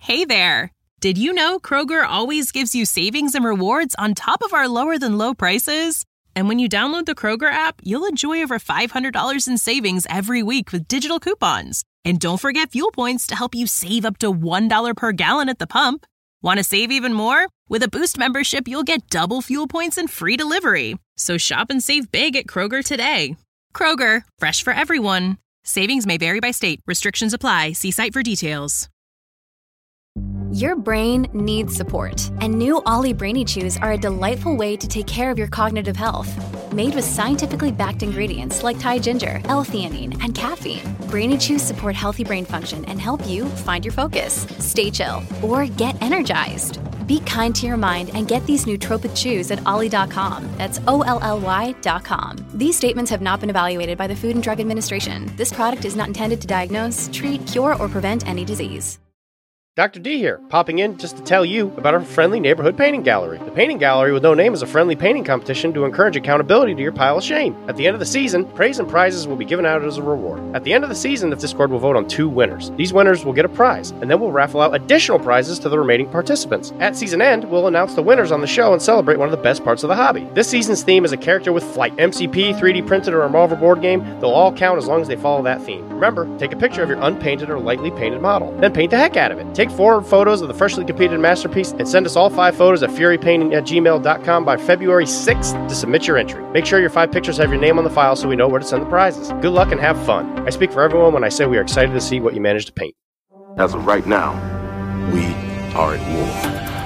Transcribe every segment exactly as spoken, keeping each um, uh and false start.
Hey there! Did you know Kroger always gives you savings and rewards on top of our lower-than-low prices? And when you download the Kroger app, you'll enjoy over five hundred dollars in savings every week with digital coupons. And don't forget fuel points to help you save up to one dollar per gallon at the pump. Want to save even more? With a Boost membership, you'll get double fuel points and free delivery. So shop and save big at Kroger today. Kroger, fresh for everyone. Savings may vary by state. Restrictions apply. See site for details. Your brain needs support, and new Ollie Brainy Chews are a delightful way to take care of your cognitive health. Made with scientifically backed ingredients like Thai ginger, L-theanine, and caffeine, Brainy Chews support healthy brain function and help you find your focus, stay chill, or get energized. Be kind to your mind and get these nootropic chews at ollie dot com. That's O L L Y dot com. These statements have not been evaluated by the Food and Drug Administration. This product is not intended to diagnose, treat, cure, or prevent any disease. Doctor D here, popping in just to tell you about our friendly neighborhood painting gallery. The Painting Gallery with No Name is a friendly painting competition to encourage accountability to your pile of shame. At the end of the season, praise and prizes will be given out as a reward. At the end of the season, the Discord will vote on two winners. These winners will get a prize, and then we'll raffle out additional prizes to the remaining participants. At season end, we'll announce the winners on the show and celebrate one of the best parts of the hobby. This season's theme is a character with flight. M C P, three D printed, or a Marvel board game, they'll all count as long as they follow that theme. Remember, take a picture of your unpainted or lightly painted model, then paint the heck out of it. Take four photos of the freshly completed masterpiece and send us all five photos at fury painting at gmail dot com by February sixth to submit your entry. Make sure your five pictures have your name on the file so we know where to send the prizes. Good luck and have fun. I speak for everyone when I say we are excited to see what you managed to paint. As of right now, we are at war.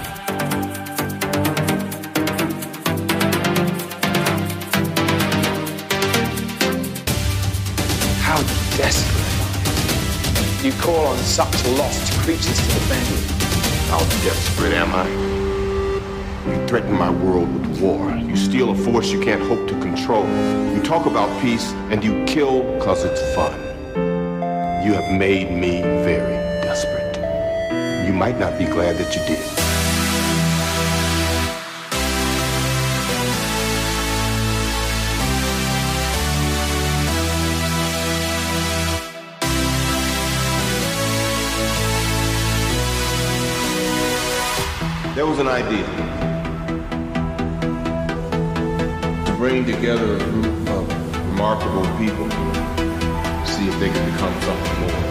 How desperate you call on such lost creatures to defend you. How desperate am I? You threaten my world with war. You steal a force you can't hope to control. You talk about peace and you kill because it's fun. You have made me very desperate. You might not be glad that you did. There was an idea to bring together a group of remarkable people, see if they could become something more,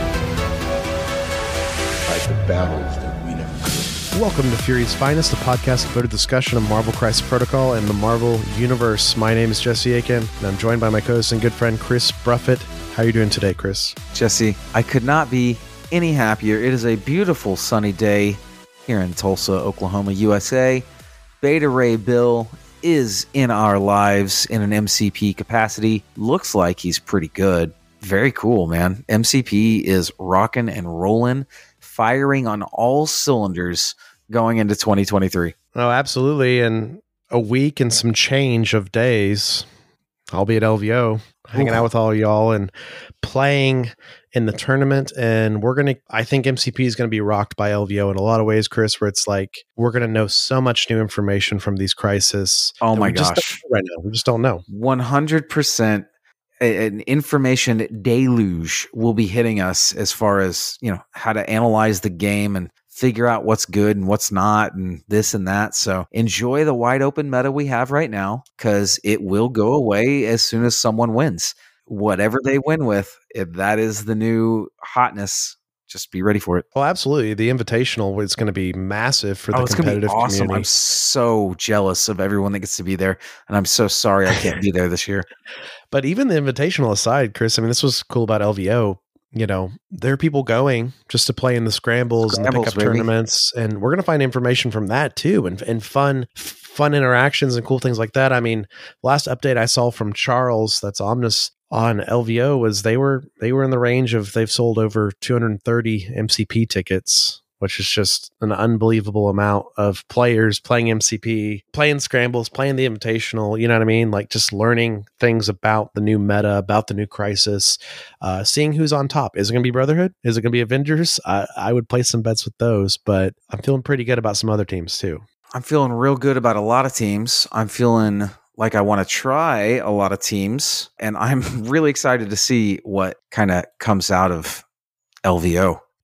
like the battles that we never could. Welcome to Fury's Finest, a podcast devoted to discussion of Marvel Crisis Protocol and the Marvel Universe. My name is Jesse Aiken, and I'm joined by my co-host and good friend Chris Bruffett. How are you doing today, Chris? Jesse, I could not be any happier. It is a beautiful sunny day here in Tulsa, Oklahoma, U S A. Beta Ray Bill is in our lives in an M C P capacity. Looks like he's pretty good. Very cool, man. M C P is rocking and rolling, firing on all cylinders going into twenty twenty-three. Oh, absolutely. And a week and some change of days, I'll be at L V O, hanging Ooh. out with all y'all and playing in the tournament. And we're going to, I think M C P is going to be rocked by L V O in a lot of ways, Chris, where it's like, we're going to know so much new information from these crises. Oh my we gosh. Just don't know right now. We just don't know. one hundred percent an information deluge will be hitting us as far as, you know, how to analyze the game and figure out what's good and what's not and this and that. So enjoy the wide open meta we have right now, because it will go away as soon as someone wins. Whatever they win with, if that is the new hotness, just be ready for it. Well, absolutely. The Invitational is going to be massive for the oh, it's competitive gonna be awesome. community. I'm so jealous of everyone that gets to be there, and I'm so sorry I can't be there this year. But even the Invitational aside, Chris, I mean, this was cool about L V O. You know, there are people going just to play in the scrambles, scrambles and the pickup baby. tournaments, and we're going to find information from that too, and and fun fun interactions and cool things like that. I mean, last update I saw from Charles, that's Omnis, on L V O was they were they were in the range of they've sold over two hundred thirty M C P tickets, which is just an unbelievable amount of players playing M C P, playing scrambles, playing the Invitational, you know what I mean? Like just learning things about the new meta, about the new crisis, uh, seeing who's on top. Is it going to be Brotherhood? Is it going to be Avengers? I, I would place some bets with those, but I'm feeling pretty good about some other teams too. I'm feeling real good about a lot of teams. I'm feeling like I want to try a lot of teams, and I'm really excited to see what kind of comes out of L V O.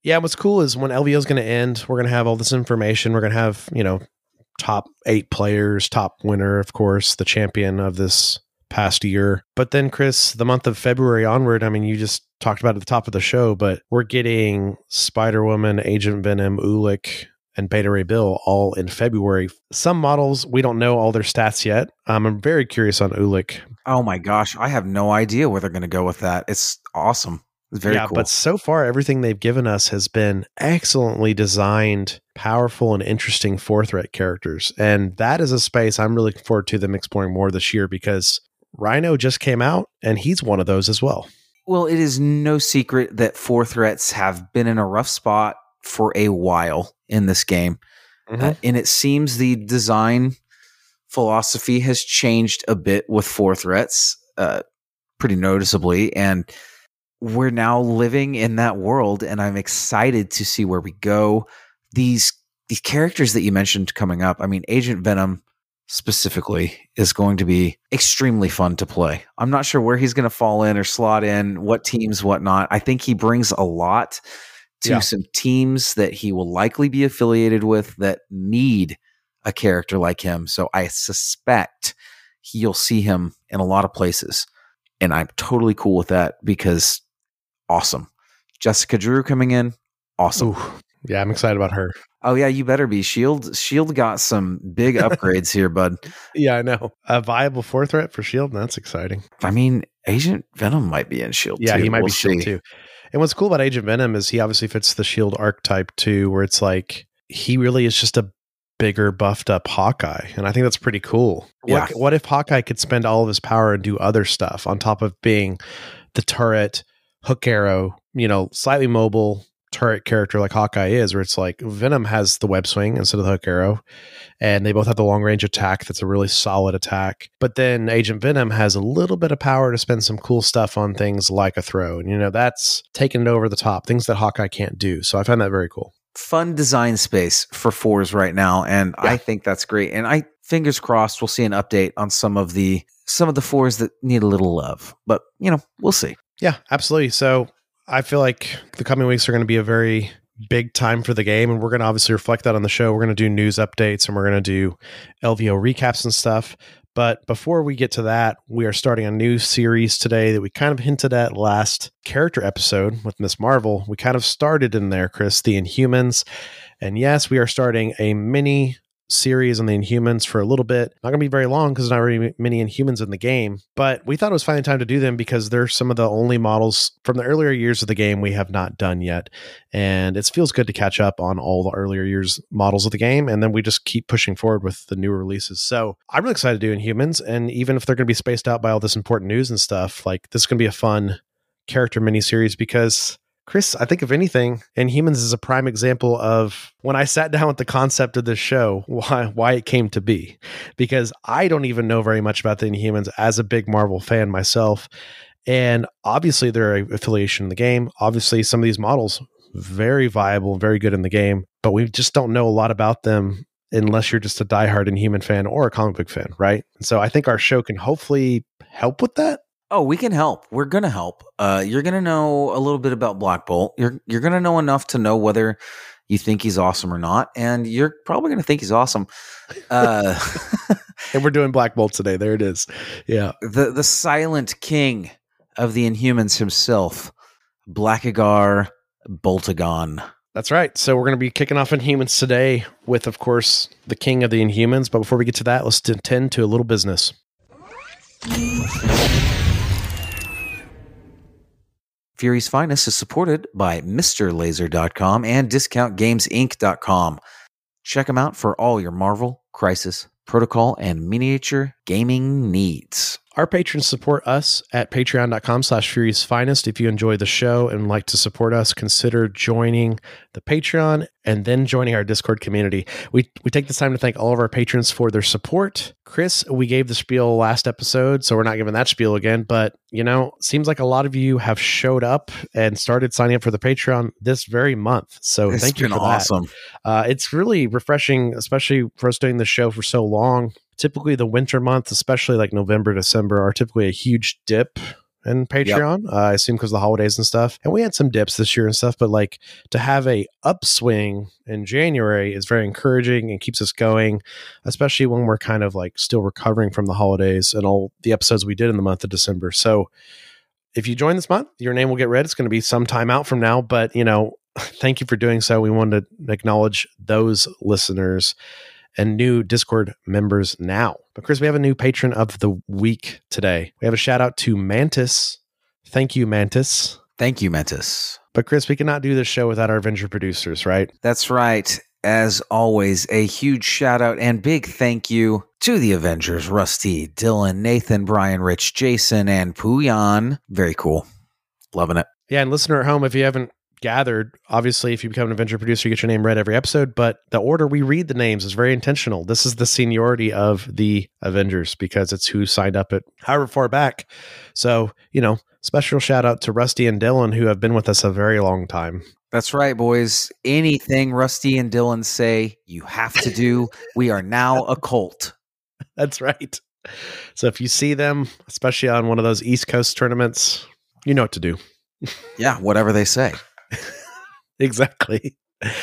Yeah, what's cool is when L V O is going to end, we're going to have all this information. We're going to have, you know, top eight players, top winner, of course, the champion of this past year. But then, Chris, the month of February onward, I mean, you just talked about it at the top of the show, but we're getting Spider-Woman, Agent Venom, Ulik, and Beta Ray Bill all in February. Some models, we don't know all their stats yet. Um, I'm very curious on Ulik. Oh my gosh, I have no idea where they're going to go with that. It's awesome. It's very yeah, cool. But so far, everything they've given us has been excellently designed, powerful, and interesting four-threat characters. And that is a space I'm really looking forward to them exploring more this year, because Rhino just came out, and he's one of those as well. Well, it is no secret that four threats have been in a rough spot for a while in this game. Mm-hmm. Uh, and it seems the design philosophy has changed a bit with four threats, uh, pretty noticeably. And we're now living in that world, and I'm excited to see where we go. These, these characters that you mentioned coming up, I mean, Agent Venom specifically is going to be extremely fun to play. I'm not sure where he's going to fall in or slot in, what teams, whatnot. I think he brings a lot to yeah. some teams that he will likely be affiliated with that need a character like him. So I suspect you'll see him in a lot of places. And I'm totally cool with that, because awesome. Jessica Drew coming in, awesome. Ooh, yeah, I'm excited about her. Oh yeah, you better be. Shield Shield got some big upgrades here, bud. Yeah, I know. A viable four threat for Shield, that's exciting. I mean, Agent Venom might be in Shield yeah, too. he might we'll be Shield see. too. And what's cool about Agent Venom is he obviously fits the Shield archetype too, where it's like he really is just a bigger, buffed up Hawkeye. And I think that's pretty cool. Yeah. What, what if Hawkeye could spend all of his power and do other stuff on top of being the turret, hook arrow, you know, slightly mobile turret character like Hawkeye is, where it's like Venom has the web swing instead of the hook arrow, and they both have the long range attack that's a really solid attack. But then Agent Venom has a little bit of power to spend some cool stuff on things like a throw, and you know, that's taking it over the top, things that Hawkeye can't do. So I find that very cool. Fun design space for fours right now, and yeah. I think that's great. And I fingers crossed we'll see an update on some of the some of the fours that need a little love, but you know, we'll see. Yeah, absolutely. So I feel like the coming weeks are going to be a very big time for the game, and we're going to obviously reflect that on the show. We're going to do news updates, and we're going to do L V O recaps and stuff. But before we get to that, we are starting a new series today that we kind of hinted at last character episode with Miz Marvel. We kind of started in there, Chris, the Inhumans. And yes, we are starting a mini series on the Inhumans for a little bit. Not going to be very long because there's not really many Inhumans in the game, but we thought it was finally time to do them because they're some of the only models from the earlier years of the game we have not done yet. And it feels good to catch up on all the earlier years models of the game, and then we just keep pushing forward with the newer releases. So I'm really excited to do Inhumans, and even if they're going to be spaced out by all this important news and stuff, like this is going to be a fun character miniseries because Chris, I think if anything, Inhumans is a prime example of when I sat down with the concept of this show, why why it came to be. Because I don't even know very much about the Inhumans as a big Marvel fan myself. And obviously they're an affiliation in the game. Obviously some of these models, very viable, very good in the game, but we just don't know a lot about them unless you're just a diehard Inhuman fan or a comic book fan, right? And so I think our show can hopefully help with that. Oh, we can help. We're going to help. Uh, you're going to know a little bit about Black Bolt. You're you're going to know enough to know whether you think he's awesome or not, and you're probably going to think he's awesome. Uh, and we're doing Black Bolt today. There it is. Yeah. The the silent king of the Inhumans himself, Blackagar Boltagon. That's right. So we're going to be kicking off Inhumans today with, of course, the king of the Inhumans. But before we get to that, let's tend to a little business. Fury's Finest is supported by Mister Laser dot com and Discount Games Inc dot com. Check them out for all your Marvel, Crisis, Protocol, and miniature gaming needs. Our patrons support us at patreon.com slash Fury's Finest. If you enjoy the show and like to support us, consider joining the Patreon and then joining our Discord community. We we take this time to thank all of our patrons for their support. Chris, we gave the spiel last episode, so we're not giving that spiel again, but you know, seems like a lot of you have showed up and started signing up for the Patreon this very month. So it's thank you been for awesome. that. Uh, it's really refreshing, especially for us doing the show for so long. Typically the winter months, especially like November, December, are typically a huge dip and Patreon. Yep. Uh, I assume because of the holidays and stuff. And we had some dips this year and stuff, but like to have a upswing in January is very encouraging and keeps us going, especially when we're kind of like still recovering from the holidays and all the episodes we did in the month of December. So if you join this month, your name will get read. It's going to be some time out from now, but you know, thank you for doing so. We wanted to acknowledge those listeners and new Discord members now. But Chris, we have a new patron of the week today. We have a shout out to Mantis. Thank you, Mantis. Thank you, Mantis. But Chris, we cannot do this show without our Avenger producers, right? That's right. As always, a huge shout out and big thank you to the Avengers, Rusty, Dylan, Nathan, Brian, Rich, Jason, and Puyan. Very cool. Loving it. Yeah, and listener at home, if you haven't gathered, obviously if you become an Avenger producer, you get your name read every episode, but the order we read the names is very intentional. This is the seniority of the Avengers because it's who signed up at however far back. So, you know, special shout out to Rusty and Dylan who have been with us a very long time. That's right, boys. Anything Rusty and Dylan say, you have to do. We are now a cult. That's right. So if you see them, especially on one of those East Coast tournaments, you know what to do. Yeah, whatever they say. Exactly.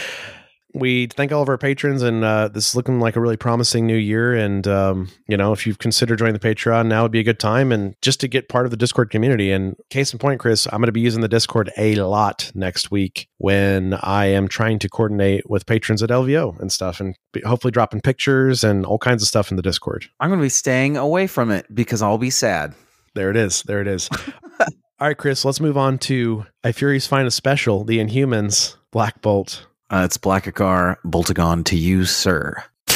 We thank all of our patrons, and uh, this is looking like a really promising new year. And, um, you know, if you've considered joining the Patreon, now would be a good time. And just to get part of the Discord community. And case in point, Chris, I'm going to be using the Discord a lot next week when I am trying to coordinate with patrons at L V O and stuff, and hopefully dropping pictures and all kinds of stuff in the Discord. I'm going to be staying away from it because I'll be sad. There it is. There it is. All right, Chris, let's move on to A Fury's Finest Special, The Inhumans, Black Bolt. Uh, it's Blackagar, Boltagon to you, sir.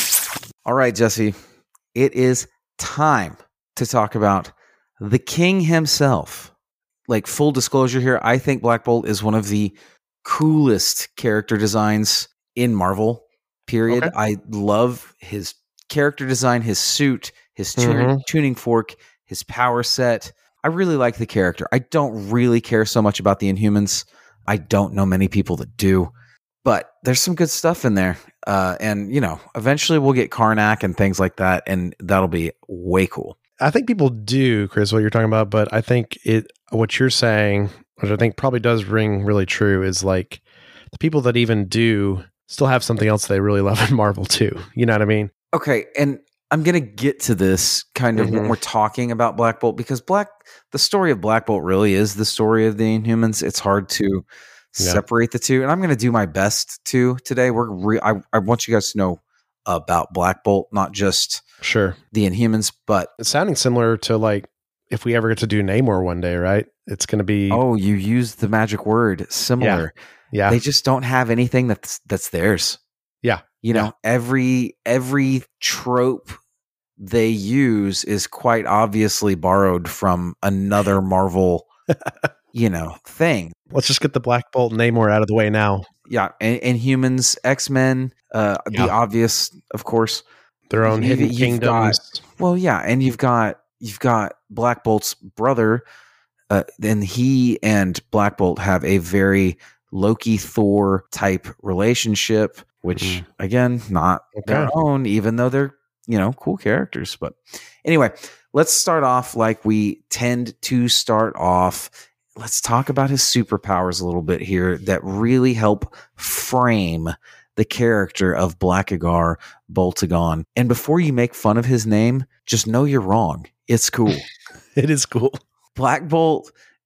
All right, Jesse, it is time to talk about the king himself. Like, full disclosure here, I think Black Bolt is one of the coolest character designs in Marvel, period. Okay. I love his character design, his suit, his tu- mm-hmm. tuning fork, his power set. I really like the character. I don't really care so much about the Inhumans. I don't know many people that do, but there's some good stuff in there. Uh, and, you know, eventually we'll get Karnak and things like that, and that'll be way cool. I think people do, Chris, what you're talking about, but I think it, what you're saying, which I think probably does ring really true, is like the people that even do still have something else they really love in Marvel too. You know what I mean? Okay, and I'm going to get to this kind of mm-hmm. when we're talking about Black Bolt, because Black, the story of Black Bolt really is the story of the Inhumans. It's hard to yeah. separate the two. And I'm going to do my best to today. We're re- I, I want you guys to know about Black Bolt, not just sure the Inhumans, but it's sounding similar to like if we ever get to do Namor one day, right? It's going to be, oh, you used the magic word similar. Yeah. yeah. They just don't have anything that's, that's theirs. Yeah. You know, yeah. every, every trope they use is quite obviously borrowed from another Marvel, you know, thing. Let's just get the Black Bolt Namor out of the way now. Yeah, and, and Humans, X-Men, uh, yeah. the obvious, of course, their own hidden you've kingdoms. Got, well, yeah, and you've got you've got Black Bolt's brother. Uh, then he and Black Bolt have a very Loki Thor type relationship, which mm. again, not okay. their own, even though they're, you know, cool characters. But anyway, let's start off like we tend to start off. Let's talk about his superpowers a little bit here that really help frame the character of Blackagar Boltagon. And before you make fun of his name, just know you're wrong. It's cool. It is cool. Black Bolt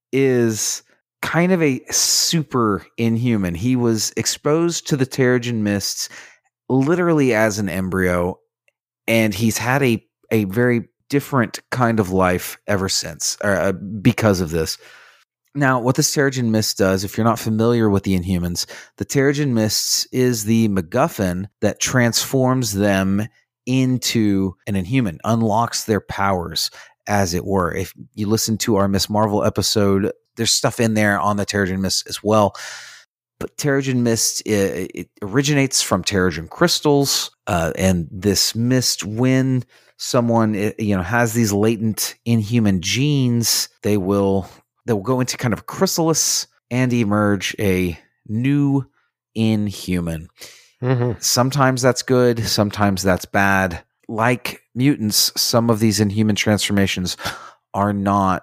is kind of a super inhuman. He was exposed to the Terrigen Mists literally as an embryo, and he's had a, a very different kind of life ever since uh, because of this. Now, what this Terrigen Mist does, if you're not familiar with the Inhumans, the Terrigen Mists is the MacGuffin that transforms them into an Inhuman, unlocks their powers, as it were. If you listen to our Miss Marvel episode, there's stuff in there on the Terrigen Mist as well. But Terrigen Mist, it, it originates from Terrigen crystals, uh, and this mist, when someone you know has these latent Inhuman genes, they will they will go into kind of a chrysalis and emerge a new Inhuman. Mm-hmm. Sometimes that's good, sometimes that's bad. Like mutants, some of these Inhuman transformations are not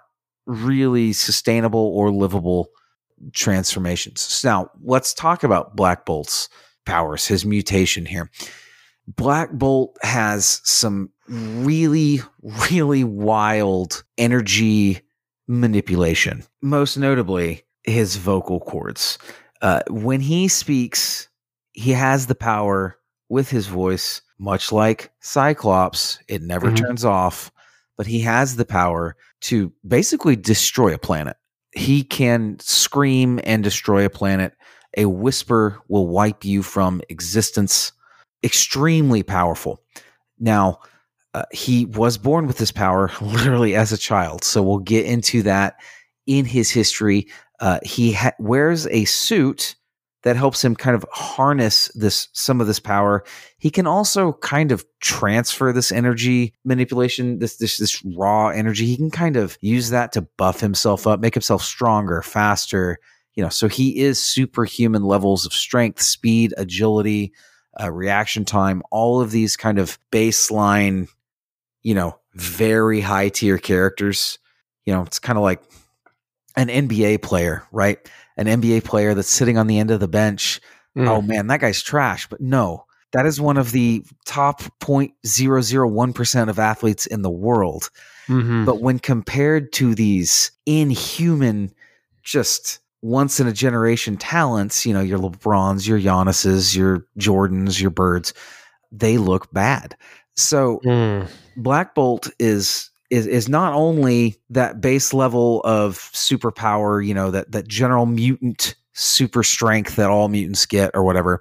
really sustainable or livable transformations. So now let's talk about Black Bolt's powers, his mutation here. Black Bolt has some really, really wild energy manipulation, most notably his vocal cords. Uh, when he speaks, he has the power with his voice, much like Cyclops. It never mm-hmm. turns off, but he has the power to basically destroy a planet. He can scream and destroy a planet. A whisper will wipe you from existence. Extremely powerful. Now, uh, he was born with this power literally as a child, so we'll get into that in his history. Uh, he ha- wears a suit that helps him kind of harness this some of this power. He can also kind of transfer this energy manipulation, this this this raw energy. He can kind of use that to buff himself up, make himself stronger, faster. You know, so he is superhuman levels of strength, speed, agility, uh, reaction time. All of these kind of baseline, you know, very high tier characters. You know, it's kind of like an N B A player, right? An N B A player that's sitting on the end of the bench. Mm. Oh man, that guy's trash. But no, that is one of the top zero point zero zero one percent of athletes in the world. Mm-hmm. But when compared to these inhuman, just once in a generation talents, you know, your LeBrons, your Giannis's, your Jordans, your Birds, they look bad. So mm. Black Bolt is Is, is not only that base level of superpower, you know, that, that general mutant super strength that all mutants get or whatever.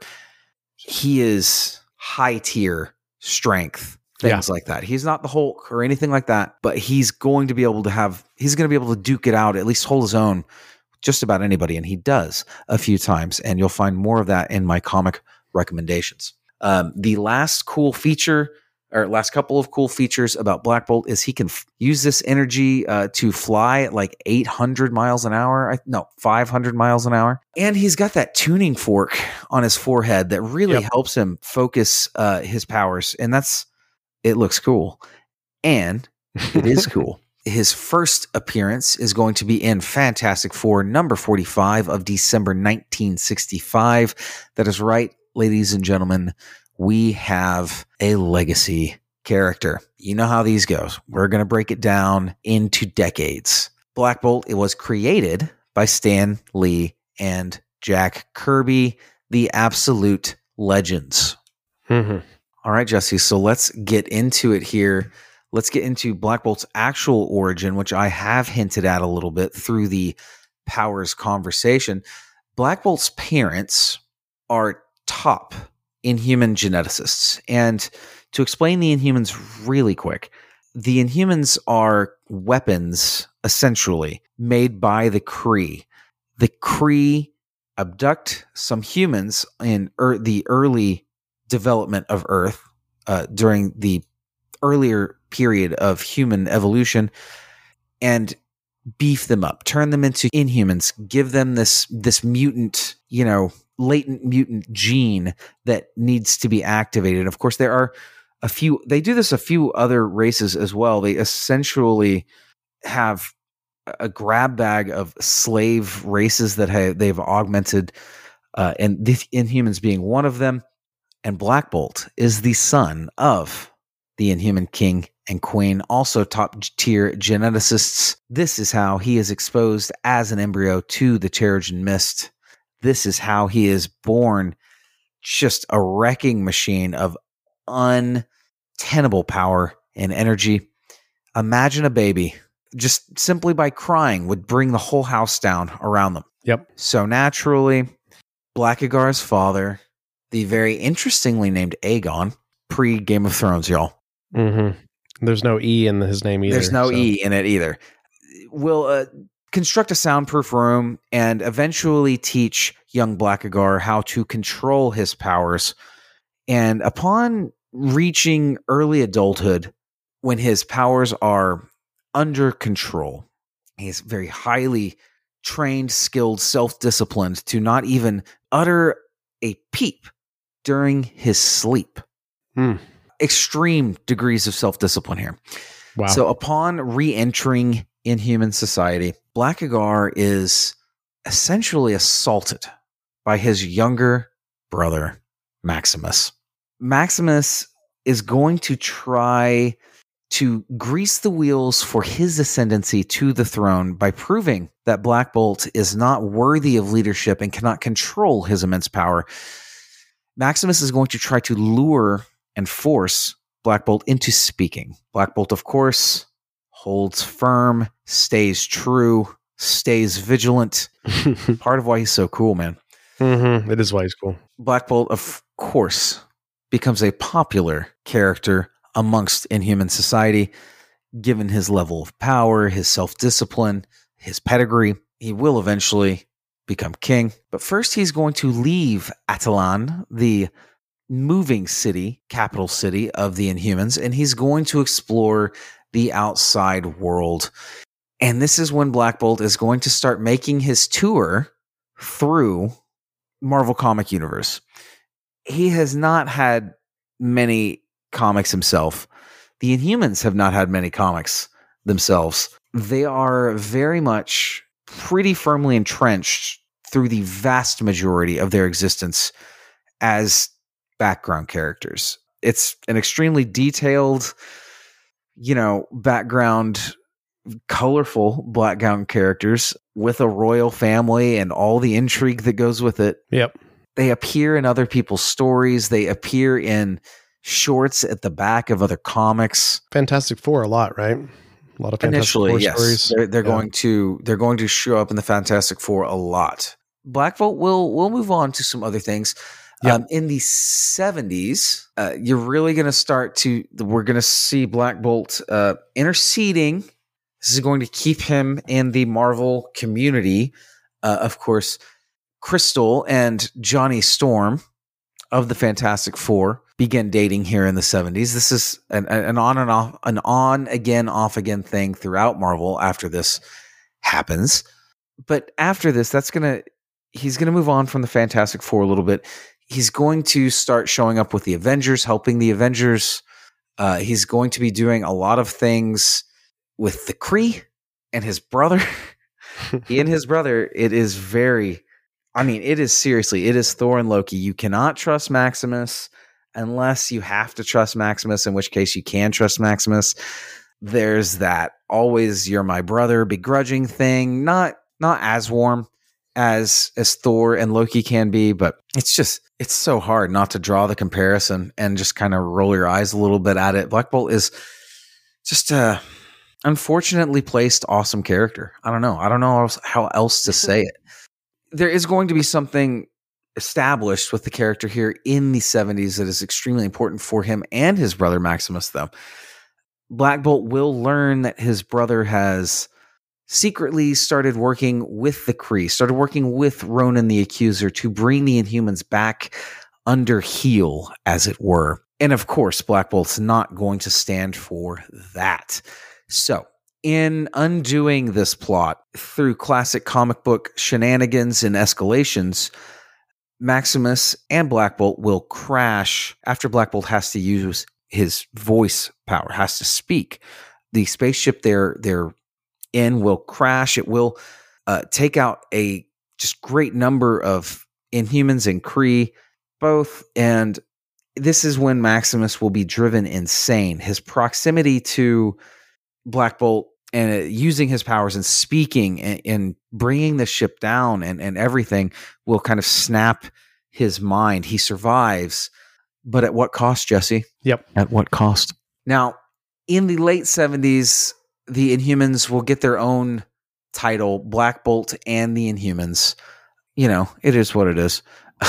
He is high tier strength, things yeah. like that. He's not the Hulk or anything like that, but he's going to be able to have, he's going to be able to duke it out, at least hold his own just about anybody. And he does a few times. And you'll find more of that in my comic recommendations. Um, the last cool feature or last couple of cool features about Black Bolt is he can f- use this energy uh, to fly at like eight hundred miles an hour. I, no, five hundred miles an hour. And he's got that tuning fork on his forehead that really yep. helps him focus uh, his powers. And that's, it looks cool. And it is cool. His first appearance is going to be in Fantastic Four number forty-five of December nineteen sixty-five. That is right, ladies and gentlemen. We have a legacy character. You know how these goes. We're going to break it down into decades. Black Bolt, it was created by Stan Lee and Jack Kirby, the absolute legends. Mm-hmm. All right, Jesse, so let's get into it here. Let's get into Black Bolt's actual origin, which I have hinted at a little bit through the powers conversation. Black Bolt's parents are top Inhuman geneticists. And to explain the Inhumans really quick, the Inhumans are weapons, essentially, made by the Kree. The Kree abduct some humans in er- the early development of Earth, uh, during the earlier period of human evolution, and beef them up, turn them into Inhumans, give them this this mutant, you know, latent mutant gene that needs to be activated. Of course, there are a few, they do this a few other races as well. They essentially have a grab bag of slave races that have, they've augmented, uh, and the Inhumans being one of them. And Black Bolt is the son of the Inhuman King and Queen, also top tier geneticists. This is how he is exposed as an embryo to the Terrigen Mist. This is how he is born, just a wrecking machine of untenable power and energy. Imagine a baby, just simply by crying, would bring the whole house down around them. Yep. So naturally, Blackagar's father, the very interestingly named Aegon, pre-Game of Thrones, y'all. Mm-hmm. There's no E in his name either. There's no so. E in it either. Will uh, construct a soundproof room and eventually teach young Blackagar how to control his powers. And upon reaching early adulthood, when his powers are under control, he's very highly trained, skilled, self-disciplined to not even utter a peep during his sleep. Hmm. Extreme degrees of self-discipline here. Wow. So upon re-entering Inhuman society, Blackagar is essentially assaulted by his younger brother, Maximus. Maximus is going to try to grease the wheels for his ascendancy to the throne by proving that Black Bolt is not worthy of leadership and cannot control his immense power. Maximus is going to try to lure and force Black Bolt into speaking. Black Bolt, of course, holds firm, stays true, stays vigilant. Part of why he's so cool, man. Mm-hmm. It is why he's cool. Black Bolt, of course, becomes a popular character amongst Inhuman society, given his level of power, his self-discipline, his pedigree. He will eventually become king. But first, he's going to leave Attilan, the moving city, capital city of the Inhumans, and he's going to explore the outside world. And this is when Black Bolt is going to start making his tour through Marvel Comic Universe. He has not had many comics himself. The Inhumans have not had many comics themselves. They are very much pretty firmly entrenched through the vast majority of their existence as background characters. It's an extremely detailed, you know, background, colorful background characters with a royal family and all the intrigue that goes with it. Yep. They appear in other people's stories. They appear in shorts at the back of other comics. Fantastic Four a lot, right? A lot of Fantastic Initially, Four yes. stories. They're, they're yeah. going to they're going to show up in the Fantastic Four a lot. Black Bolt will will move on to some other things. Yep. Um, in the seventies, uh, you're really going to start to we're going to see Black Bolt uh, interceding. This is going to keep him in the Marvel community. Uh, of course, Crystal and Johnny Storm of the Fantastic Four began dating here in the seventies. This is an, an on and off, an on again, off again thing throughout Marvel after this happens. But after this, that's going to, he's going to move on from the Fantastic Four a little bit. He's going to start showing up with the Avengers, helping the Avengers. Uh, he's going to be doing a lot of things with the Kree and his brother. He and his brother, it is very, I mean, it is seriously, it is Thor and Loki. You cannot trust Maximus unless you have to trust Maximus, in which case you can trust Maximus. There's that always you're my brother begrudging thing. Not not as warm as as Thor and Loki can be, but it's just, it's so hard not to draw the comparison and just kind of roll your eyes a little bit at it. Black Bolt is just a unfortunately placed awesome character. I don't know. I don't know how else to say it. There is going to be something established with the character here in the seventies that is extremely important for him and his brother Maximus, though. Black Bolt will learn that his brother has secretly started working with the Kree, started working with Ronan the Accuser to bring the Inhumans back under heel, as it were. And of course, Black Bolt's not going to stand for that. So, in undoing this plot through classic comic book shenanigans and escalations, Maximus and Black Bolt will crash after Black Bolt has to use his voice power, has to speak. The spaceship they're they're in will crash. It will uh, take out a just great number of Inhumans and Kree both, and this is when Maximus will be driven insane. His proximity to Black Bolt and uh, using his powers and speaking and, and bringing the ship down and, and everything will kind of snap his mind. He survives, but at what cost, Jesse? Yep. At what cost? Now, in the late seventies, the Inhumans will get their own title, Black Bolt and the Inhumans. You know, it is what it is.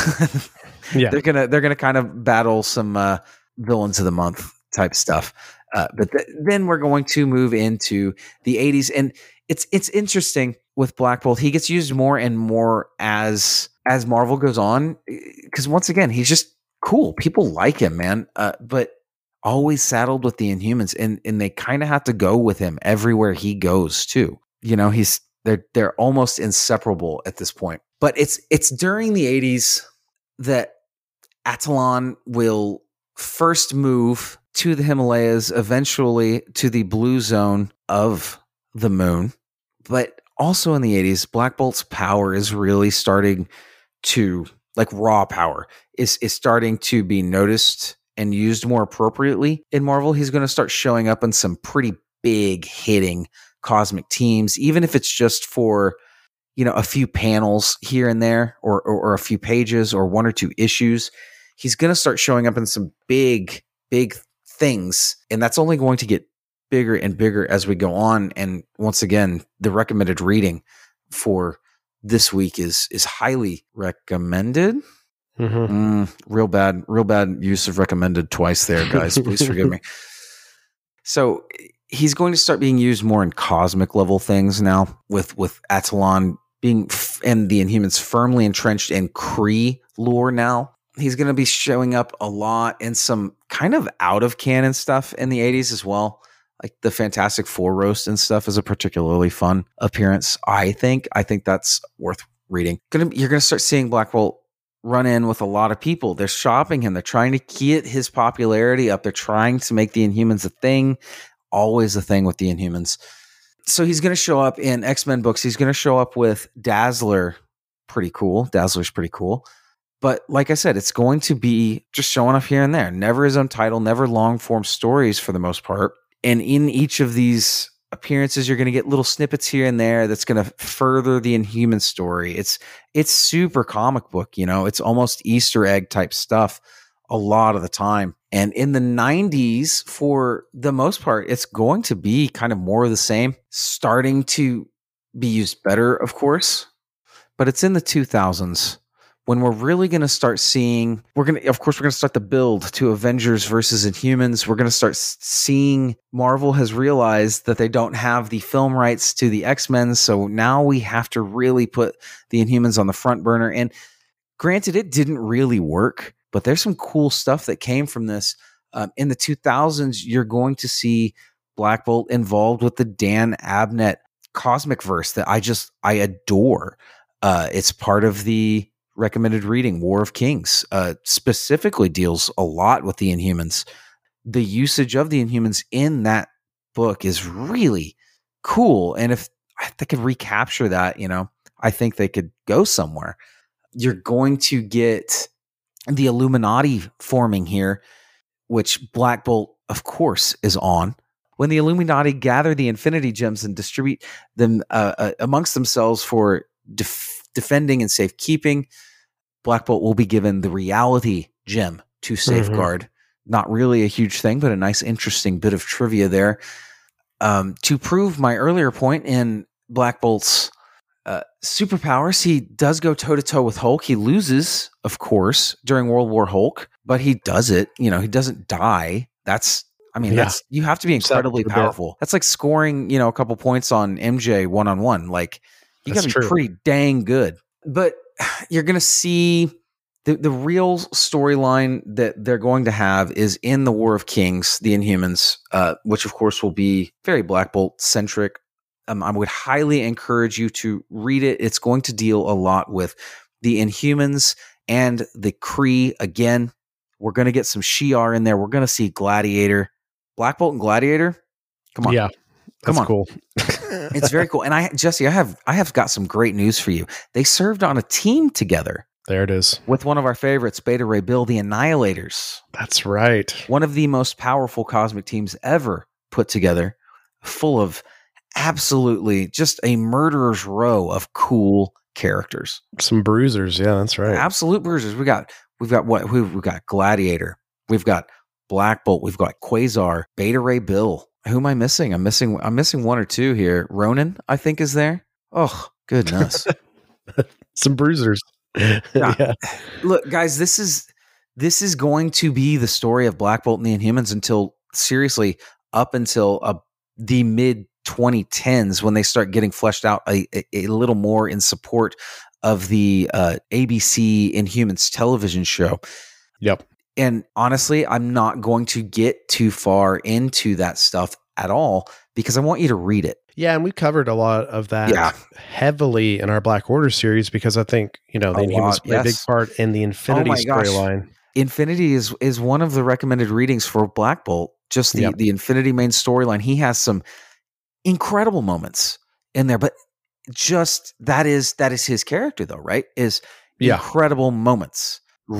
Yeah. They're gonna they're gonna kind of battle some uh, villains of the month type stuff. Uh, but th- then we're going to move into the eighties, and it's it's interesting with Black Bolt. He gets used more and more as as Marvel goes on, because once again, he's just cool. People like him, man. Uh, but always saddled with the Inhumans, and and they kind of have to go with him everywhere he goes too. You know, he's they're they're almost inseparable at this point. But it's it's during the eighties that Attilan will first move to the Himalayas, eventually to the blue zone of the moon. But also in the eighties, Black Bolt's power is really starting to, like raw power, is, is starting to be noticed and used more appropriately in Marvel. He's going to start showing up in some pretty big hitting cosmic teams, even if it's just for, you know, a few panels here and there, or, or, or a few pages or one or two issues. He's going to start showing up in some big, big things. And that's only going to get bigger and bigger as we go on. And once again, the recommended reading for this week is is highly recommended. Mm-hmm. Mm, real bad, real bad use of recommended twice there, guys. Please forgive me. So he's going to start being used more in cosmic level things now, with with Attilan being f- and the Inhumans firmly entrenched in Kree lore now. He's going to be showing up a lot in some kind of out of canon stuff in the eighties as well. Like the Fantastic Four roast and stuff is a particularly fun appearance. I think, I think that's worth reading. Gonna, you're going to start seeing Black Bolt run in with a lot of people. They're shopping him. They're trying to get his popularity up. They're trying to make the Inhumans a thing. Always a thing with the Inhumans. So he's going to show up in X-Men books. He's going to show up with Dazzler. Pretty cool. Dazzler's pretty cool. But like I said, it's going to be just showing up here and there. Never his own title, never long form stories for the most part. And in each of these appearances, you're going to get little snippets here and there that's going to further the Inhuman story. It's it's super comic book, you know. It's almost Easter egg type stuff a lot of the time. And in the nineties, for the most part, it's going to be kind of more of the same, starting to be used better, of course. But it's in the two thousands when we're really going to start seeing, we're going to, of course, we're going to start the build to Avengers versus Inhumans. We're going to start seeing Marvel has realized that they don't have the film rights to the X-Men. So now we have to really put the Inhumans on the front burner. And granted, it didn't really work, but there's some cool stuff that came from this. Um, in the two thousands, you're going to see Black Bolt involved with the Dan Abnett Cosmic Verse that I just, I adore. Uh, it's part of the recommended reading. War of Kings uh, specifically deals a lot with the Inhumans. The usage of the Inhumans in that book is really cool. And if they could recapture that, you know, I think they could go somewhere. You're going to get the Illuminati forming here, which Black Bolt, of course, is on. When the Illuminati gather the Infinity Gems and distribute them uh, uh, amongst themselves for def- defending and safekeeping, Black Bolt will be given the Reality Gem to safeguard. Mm-hmm. Not really a huge thing, but a nice, interesting bit of trivia there. Um, to prove my earlier point in Black Bolt's uh, superpowers, he does go toe-to-toe with Hulk. He loses, of course, during World War Hulk, but he does it. You know, he doesn't die. That's, I mean, yeah. that's, you have to be incredibly powerful. That's like scoring, you know, a couple points on M J one-on-one. Like, you got to be true. Pretty dang good. But you're going to see the, the real storyline that they're going to have is in the War of Kings, the Inhumans, uh, which of course will be very Black Bolt centric. Um, I would highly encourage you to read it. It's going to deal a lot with the Inhumans and the Kree. Again, we're going to get some Shi'ar in there. We're going to see Gladiator, Black Bolt and Gladiator. Come on. Yeah. That's Come on. Cool. It's very cool. And I, Jesse, I have, I have got some great news for you. They served on a team together. There it is. With one of our favorites, Beta Ray Bill, the Annihilators. That's right. One of the most powerful cosmic teams ever put together, full of absolutely just a murderer's row of cool characters. Some bruisers. Yeah, that's right. Absolute bruisers. We got, we've got what? We've got Gladiator. We've got Black Bolt. We've got Quasar, Beta Ray Bill. Who am I missing? I'm missing. I'm missing one or two here. Ronan, I think, is there. Oh, goodness. Some bruisers. Yeah. Yeah. Look, guys, this is this is going to be the story of Black Bolt and the Inhumans until seriously up until uh, the mid twenty tens when they start getting fleshed out a, a, a little more in support of the uh, A B C Inhumans television show. Yep. And honestly, I'm not going to get too far into that stuff at all because I want you to read it. Yeah, and we covered a lot of that yeah. heavily in our Black Order series because I think, you know, the a Inhumans lot, play yes. a big part in the Infinity oh storyline. Infinity is is one of the recommended readings for Black Bolt. Just the, yep. the Infinity main storyline. He has some incredible moments in there, but just that is that is his character though, right? Is yeah. incredible moments.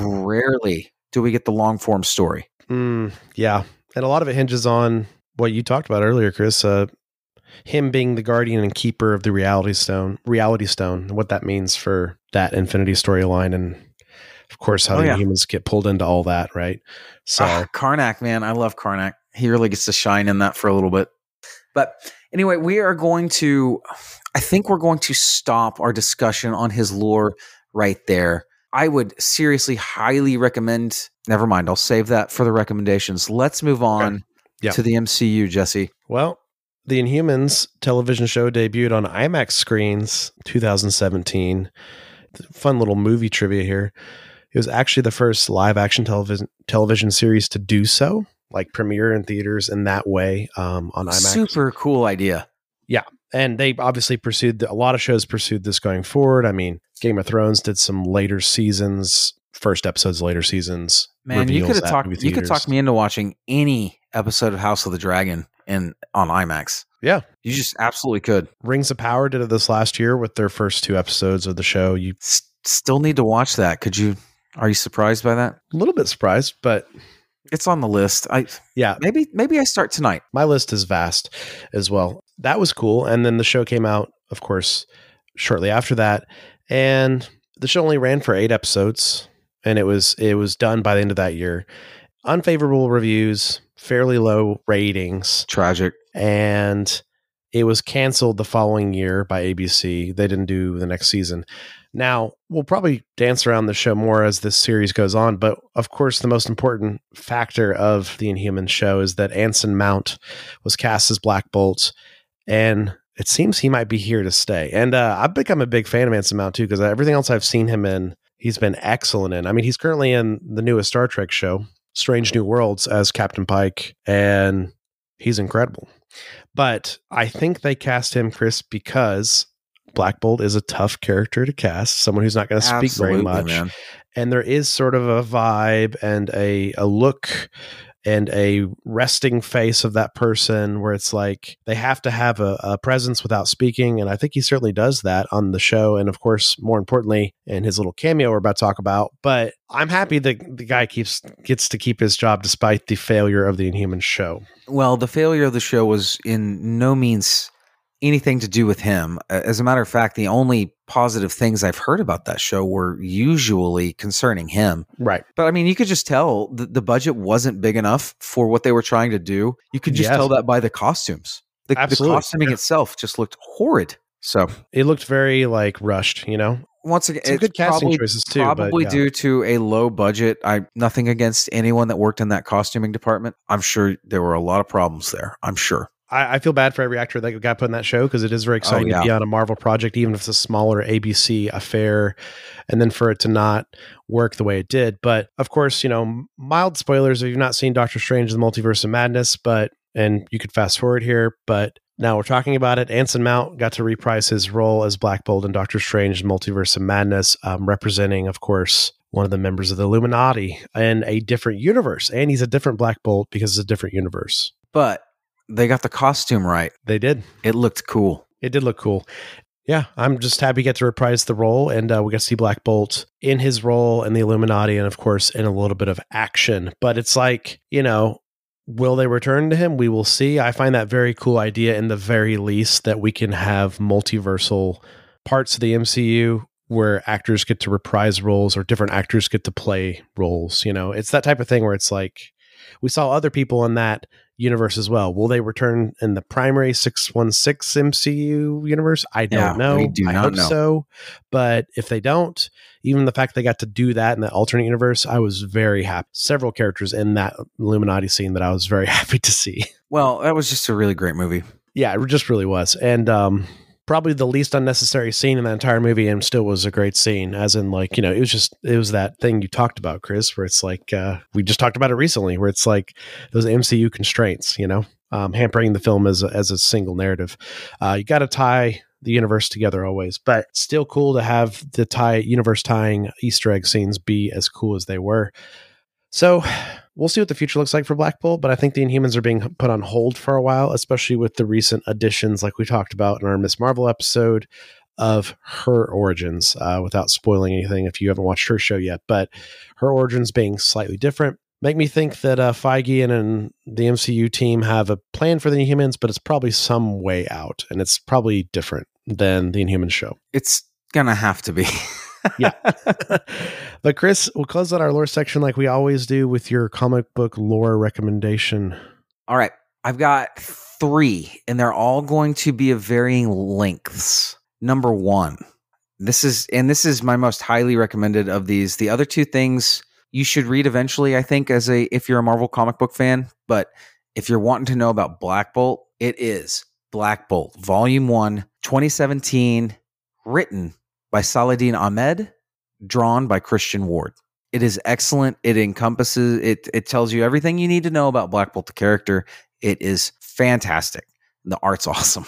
Rarely do we get the long form story. Mm, yeah. And a lot of it hinges on what you talked about earlier, Chris, uh, him being the guardian and keeper of the reality stone, reality stone, and what that means for that Infinity storyline. And of course, how oh, the yeah. humans get pulled into all that. Right. So ah, Karnak, man, I love Karnak. He really gets to shine in that for a little bit. But anyway, we are going to, I think we're going to stop our discussion on his lore right there. I would seriously highly recommend, never mind, I'll save that for the recommendations. Let's move on okay. yep. to the M C U, Jesse. Well, the Inhumans television show debuted on IMAX screens two thousand seventeen. Fun little movie trivia here. It was actually the first live action television television series to do so, like premiere in theaters in that way um, on IMAX. Super cool idea. Yeah. And they obviously pursued, the, a lot of shows pursued this going forward. I mean, Game of Thrones did some later seasons, first episodes, later seasons. Man, you could have talked, you could talk me into watching any episode of House of the Dragon in on IMAX. Yeah. You just absolutely could. Rings of Power did it this last year with their first two episodes of the show. You S- still need to watch that. Could you, are you surprised by that? A little bit surprised, but it's on the list. I yeah, maybe maybe I start tonight. My list is vast as well. That was cool. And then the show came out, of course, shortly after that. And the show only ran for eight episodes, and it was it was done by the end of that year. Unfavorable reviews, fairly low ratings. Tragic. And it was canceled the following year by A B C. They didn't do the next season. Now, we'll probably dance around the show more as this series goes on, but of course, the most important factor of the Inhumans show is that Anson Mount was cast as Black Bolt, and it seems he might be here to stay. And uh, I've become a big fan of Anson Mount, too, because everything else I've seen him in, he's been excellent in. I mean, he's currently in the newest Star Trek show, Strange New Worlds, as Captain Pike, and he's incredible. But I think they cast him, Chris, because Black Bolt is a tough character to cast, someone who's not going to speak very much. Man. And there is sort of a vibe and a, a look and a resting face of that person where it's like they have to have a, a presence without speaking. And I think he certainly does that on the show. And of course, more importantly, in his little cameo we're about to talk about. But I'm happy that the guy keeps gets to keep his job despite the failure of the Inhumans show. Well, the failure of the show was in no means anything to do with him. As a matter of fact, the only positive things I've heard about that show were usually concerning him. Right. But I mean, you could just tell the, the budget wasn't big enough for what they were trying to do. You could just yes. tell that by the costumes. The, the costuming yeah. itself just looked horrid. So it looked very like rushed, you know? Once again, some it's good casting probably, choices too. Probably but, yeah. due to a low budget. I nothing against anyone that worked in that costuming department. I'm sure there were a lot of problems there. I'm sure. I, I feel bad for every actor that got put in that show because it is very exciting oh, yeah. to be on a Marvel project, even if it's a smaller A B C affair, and then for it to not work the way it did. But of course, you know, mild spoilers if you've not seen Doctor Strange: The Multiverse of Madness, but and you could fast forward here, but now we're talking about it. Anson Mount got to reprise his role as Black Bolt in Doctor Strange: Multiverse of Madness, um, representing, of course, one of the members of the Illuminati in a different universe. And he's a different Black Bolt because it's a different universe. But they got the costume right. They did. It looked cool. It did look cool. Yeah, I'm just happy to get to reprise the role, and uh, we got to see Black Bolt in his role in the Illuminati, and of course, in a little bit of action. But it's like, you know, will they return to him? We will see. I find that very cool idea, in the very least, that we can have multiversal parts of the M C U where actors get to reprise roles or different actors get to play roles. You know, it's that type of thing where it's like, we saw other people in that universe as well. Will they return in the primary six one six M C U universe? I don't yeah, know. We do I not hope know. so. But if they don't, even the fact they got to do that in the alternate universe, I was very happy. Several characters in that Illuminati scene that I was very happy to see. Well, that was just a really great movie. Yeah, it just really was. And um, probably the least unnecessary scene in that entire movie, and still was a great scene, as in, like, you know, it was just, it was that thing you talked about, Chris, where it's like, uh, we just talked about it recently, where it's like those M C U constraints, you know, um, hampering the film as a, as a single narrative. Uh, you got to tie the universe together always, but still cool to have the tie universe tying Easter egg scenes be as cool as they were. So we'll see what the future looks like for Black Bolt, but I think the Inhumans are being put on hold for a while, especially with the recent additions like we talked about in our Miz Marvel episode of her origins, uh, without spoiling anything if you haven't watched her show yet. But her origins being slightly different make me think that uh, Feige and, and the M C U team have a plan for the Inhumans, but it's probably some way out, and it's probably different than the Inhumans show. It's gonna have to be. Yeah. But Chris, we'll close out our lore section like we always do with your comic book lore recommendation. All right. I've got three, and they're all going to be of varying lengths. Number one, this is, and this is my most highly recommended of these. The other two things you should read eventually, I think, as a, if you're a Marvel comic book fan, but if you're wanting to know about Black Bolt, it is Black Bolt, Volume one, twenty seventeen, written by Saladin Ahmed, drawn by Christian Ward. It is excellent. It encompasses, it it tells you everything you need to know about Black Bolt, the character. It is fantastic. The art's awesome.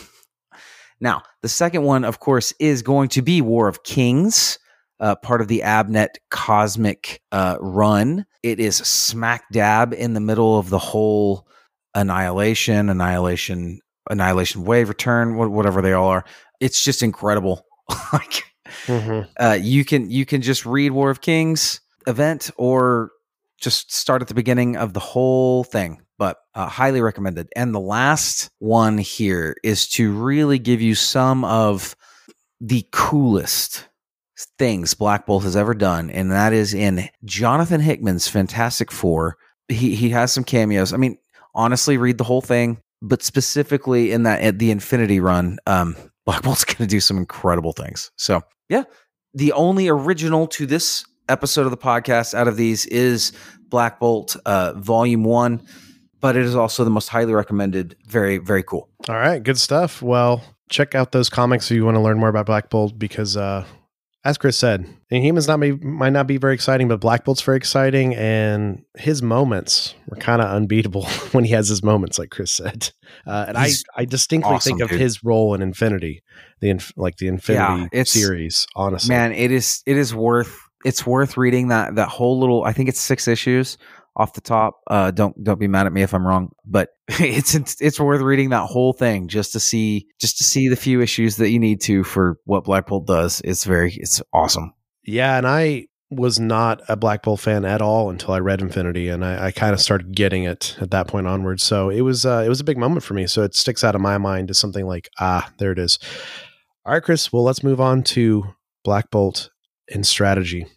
Now, the second one, of course, is going to be War of Kings, uh, part of the Abnet Cosmic uh, run. It is smack dab in the middle of the whole Annihilation, Annihilation, Annihilation Wave, Return, whatever they all are. It's just incredible. Like, mm-hmm. uh, you can you can just read War of Kings event, or just start at the beginning of the whole thing. But uh, highly recommended. And the last one here is to really give you some of the coolest things Black Bolt has ever done, and that is in Jonathan Hickman's Fantastic Four. He he has some cameos. I mean, honestly, read the whole thing, but specifically in that at the Infinity Run, um, Black Bolt's going to do some incredible things. So, yeah, the only original to this episode of the podcast out of these is Black Bolt uh, Volume One, but it is also the most highly recommended. Very, very cool. All right, good stuff. Well, check out those comics if you want to learn more about Black Bolt, because uh, as Chris said, Inhumans not be, might not be very exciting, but Black Bolt's very exciting, and his moments were kind of unbeatable when he has his moments, like Chris said. Uh, and I, I distinctly awesome, think of dude. his role in Infinity, the inf- like the Infinity yeah, series. Honestly, man, it is it is worth it's worth reading that that whole little. I think it's six issues off the top. Uh, don't don't be mad at me if I'm wrong, but it's, it's it's worth reading that whole thing just to see just to see the few issues that you need to for what Black Bolt does. It's very it's awesome. Yeah, and I was not a Black Bolt fan at all until I read Infinity, and I, I kind of started getting it at that point onwards. So it was uh, it was a big moment for me. So it sticks out of my mind as something like, ah, there it is. All right, Chris. Well, let's move on to Black Bolt in strategy.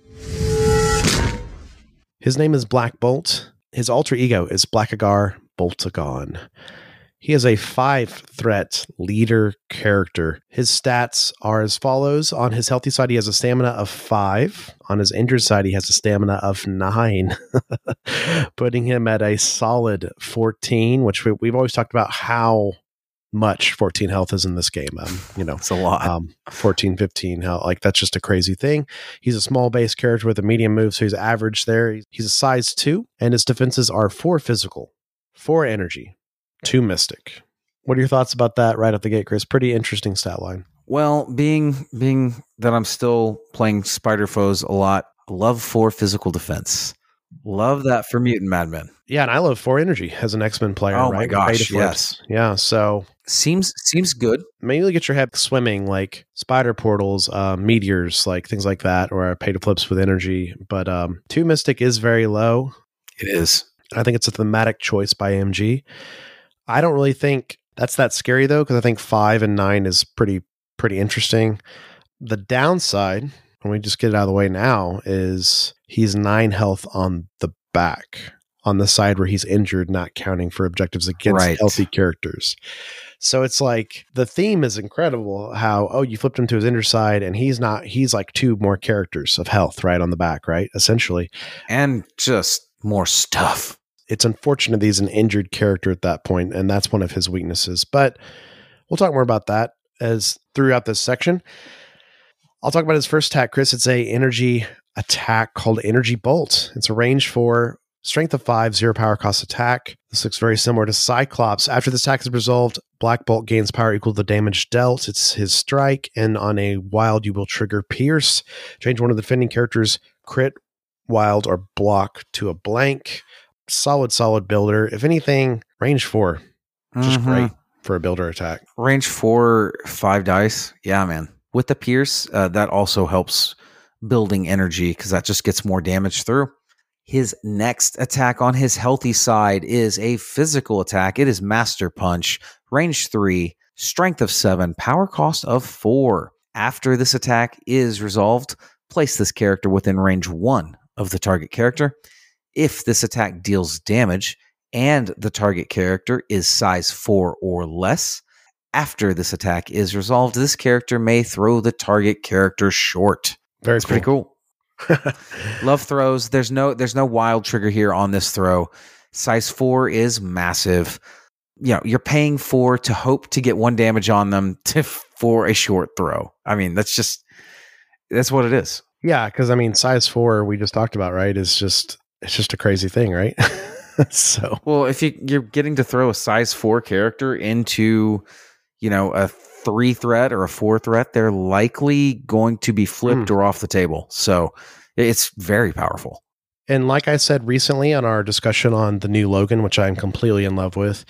His name is Black Bolt. His alter ego is Blackagar Boltagon. He is a five-threat leader character. His stats are as follows. On his healthy side, he has a stamina of five. On his injured side, he has a stamina of nine, putting him at a solid fourteen, which we, we've always talked about how much fourteen health is in this game. Um, you know, it's a lot. Um, fourteen, fifteen health. Like, that's just a crazy thing. He's a small base character with a medium move, so he's average there. He's a size two, and his defenses are four physical, four energy, two mystic. What are your thoughts about that right at the gate, Chris? Pretty interesting stat line. Well, being being that I'm still playing Spider Foes a lot, love four physical defense. Love that for Mutant Madmen. Yeah, and I love four energy as an X-Men player. Oh right? my gosh, yes. Yeah, so seems seems good. Mainly get your head swimming, like spider portals, uh, meteors, like things like that, or pay to flips with energy. But um, two mystic is very low. It is. I think it's a thematic choice by A M G. I don't really think that's that scary though, because I think five and nine is pretty pretty interesting. The downside, when we just get it out of the way now, is he's nine health on the back, on the side where he's injured, not counting for objectives against right. healthy characters. So it's like the theme is incredible. How, oh, you flipped him to his injured side and he's not, he's like two more characters of health right on the back, right? Essentially. And just more stuff. It's unfortunate that he's an injured character at that point, and that's one of his weaknesses. But we'll talk more about that as throughout this section. I'll talk about his first attack, Chris. It's a energy attack called Energy Bolt. It's a range for strength of five, zero power cost attack. This looks very similar to Cyclops. After this attack is resolved, Black Bolt gains power equal to the damage dealt. It's his strike, and on a wild, you will trigger Pierce. Change one of the defending characters' crit, wild, or block to a blank. solid, solid builder. If anything, range four, just mm-hmm. great for a builder attack. Range four, five dice. Yeah, man. With the Pierce, uh, that also helps building energy because that just gets more damage through. His next attack on his healthy side is a physical attack. It is Master Punch, range three, strength of seven, power cost of four. After this attack is resolved, place this character within range one of the target character. If this attack deals damage and the target character is size four or less, after this attack is resolved, this character may throw the target character short. Very That's cool. pretty cool. Love throws. There's no there's no wild trigger here on this throw. Size four is massive. You know, you're paying four to hope to get one damage on them to for a short throw. I mean, that's just that's what it is. Yeah, because I mean, size four we just talked about, right? Is just it's just a crazy thing, right? So well, if you you're getting to throw a size four character into, you know, a three threat or a four threat, they're likely going to be flipped mm. or off the table. So it's very powerful. And like I said recently on our discussion on the new Logan, which I'm completely in love with,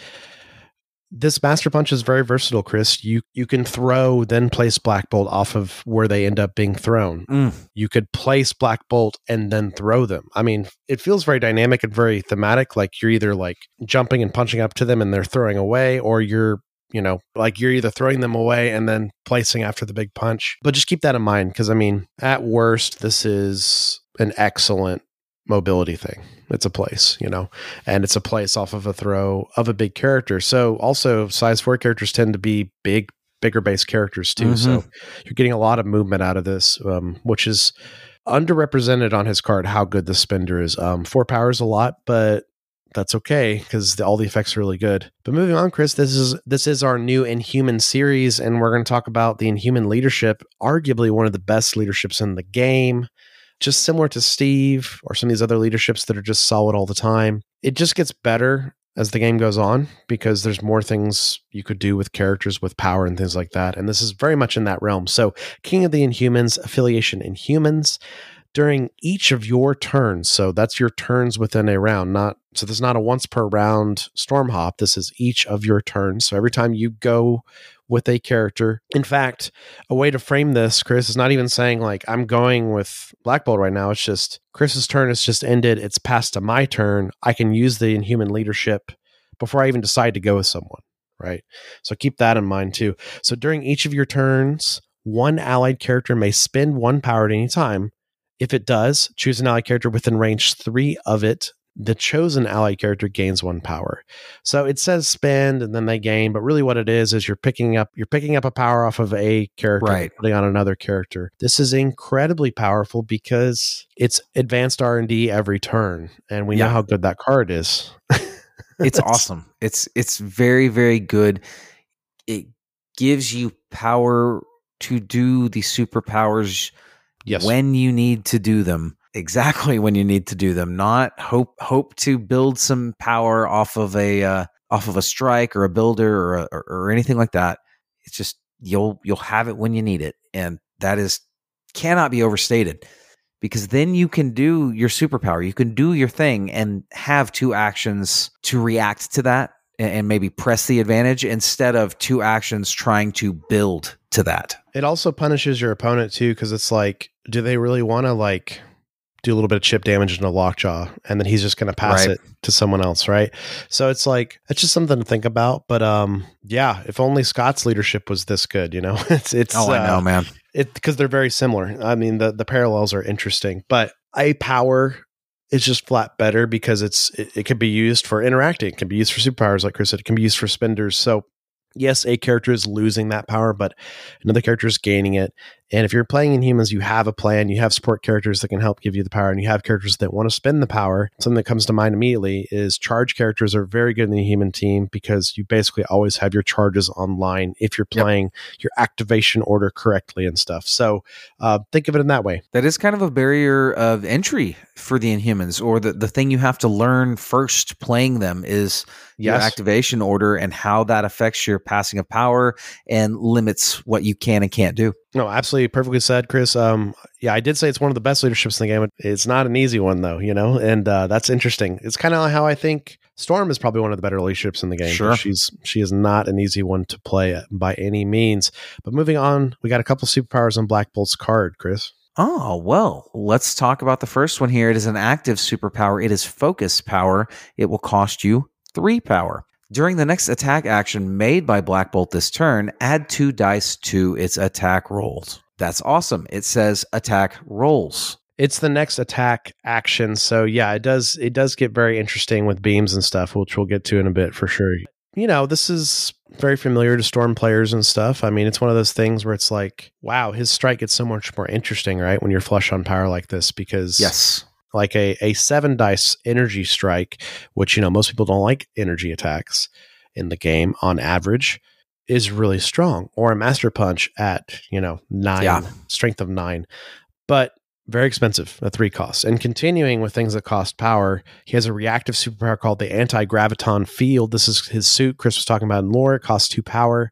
this Master Punch is very versatile, Chris. You you can throw, then place Black Bolt off of where they end up being thrown. Mm. You could place Black Bolt and then throw them. I mean, it feels very dynamic and very thematic. Like you're either like jumping and punching up to them and they're throwing away, or you're You know, like you're either throwing them away and then placing after the big punch. But just keep that in mind because, I mean, at worst, this is an excellent mobility thing. It's a place, you know, and it's a place off of a throw of a big character. So also size four characters tend to be big, bigger base characters too. Mm-hmm. So you're getting a lot of movement out of this, um, which is underrepresented on his card, how good the spender is. Um, four power is a lot, but that's okay because all the effects are really good. But moving on, Chris, this is this is our new Inhuman series, and we're going to talk about the Inhuman leadership, arguably one of the best leaderships in the game, just similar to Steve or some of these other leaderships that are just solid all the time. It just gets better as the game goes on because there's more things you could do with characters with power and things like that, and this is very much in that realm. So King of the Inhumans, affiliation Inhumans. During each of your turns, so that's your turns within a round, not so there's not a once per round storm hop. This is each of your turns. So every time you go with a character, in fact, a way to frame this, Chris, is not even saying like I'm going with Black Bolt right now. It's just Chris's turn has just ended. It's passed to my turn. I can use the Inhuman leadership before I even decide to go with someone, right? So keep that in mind too. So during each of your turns, one allied character may spend one power at any time. If it does, choose an allied character within range three of it. The chosen allied character gains one power. So it says spend and then they gain, but really what it is is you're picking up you're picking up a power off of a character, right, and putting on another character. This is incredibly powerful because it's advanced R and D every turn, and we yeah. know how good that card is. It's awesome. It's it's very very good. It gives you power to do the superpowers. Yes. When you need to do them, exactly when you need to do them, not hope hope to build some power off of a uh, off of a strike or a builder or, a, or or anything like that. It's just you'll you'll have it when you need it, and that is cannot be overstated because then you can do your superpower, you can do your thing, and have two actions to react to that and, and maybe press the advantage instead of two actions trying to build to that. It also punishes your opponent too, because it's like, do they really want to like do a little bit of chip damage into Lockjaw, and then he's just going to pass right. it to someone else, right? So it's like it's just something to think about. But um, yeah, if only Scott's leadership was this good, you know? it's it's oh, I know, uh, man. It because they're very similar. I mean, the the parallels are interesting, but a power is just flat better because it's it, it can be used for interacting, it can be used for superpowers, like Chris said, it can be used for spenders. So yes, a character is losing that power, but another character is gaining it. And if you're playing Inhumans, you have a plan, you have support characters that can help give you the power, and you have characters that want to spend the power. Something that comes to mind immediately is charge characters are very good in the Inhuman team because you basically always have your charges online if you're playing yep. your activation order correctly and stuff. So uh, think of it in that way. That is kind of a barrier of entry for the Inhumans, or the, the thing you have to learn first playing them is yes. your activation order and how that affects your passing of power and limits what you can and can't do. No, absolutely. Perfectly said, Chris. Um, yeah, I did say it's one of the best leaderships in the game. It's not an easy one, though, you know, and uh, that's interesting. It's kind of how I think Storm is probably one of the better leaderships in the game. Sure. She's, she is not an easy one to play by any means. But moving on, we got a couple superpowers on Black Bolt's card, Chris. Oh, well, let's talk about the first one here. It is an active superpower. It is focus power. It will cost you three power. During the next attack action made by Black Bolt this turn, add two dice to its attack rolls. That's awesome. It says attack rolls. It's the next attack action. So yeah, it does it does get very interesting with beams and stuff, which we'll get to in a bit for sure. You know, this is very familiar to Storm players and stuff. I mean, it's one of those things where it's like, wow, his strike gets so much more interesting, right? When you're flush on power like this, because yes. Like a, a seven dice energy strike, which, you know, most people don't like energy attacks in the game on average, is really strong. Or a master punch at, you know, nine, yeah. strength of nine, but very expensive at three costs. And continuing with things that cost power, he has a reactive superpower called the Anti-Graviton Field. This is his suit Chris was talking about in lore. It costs two power.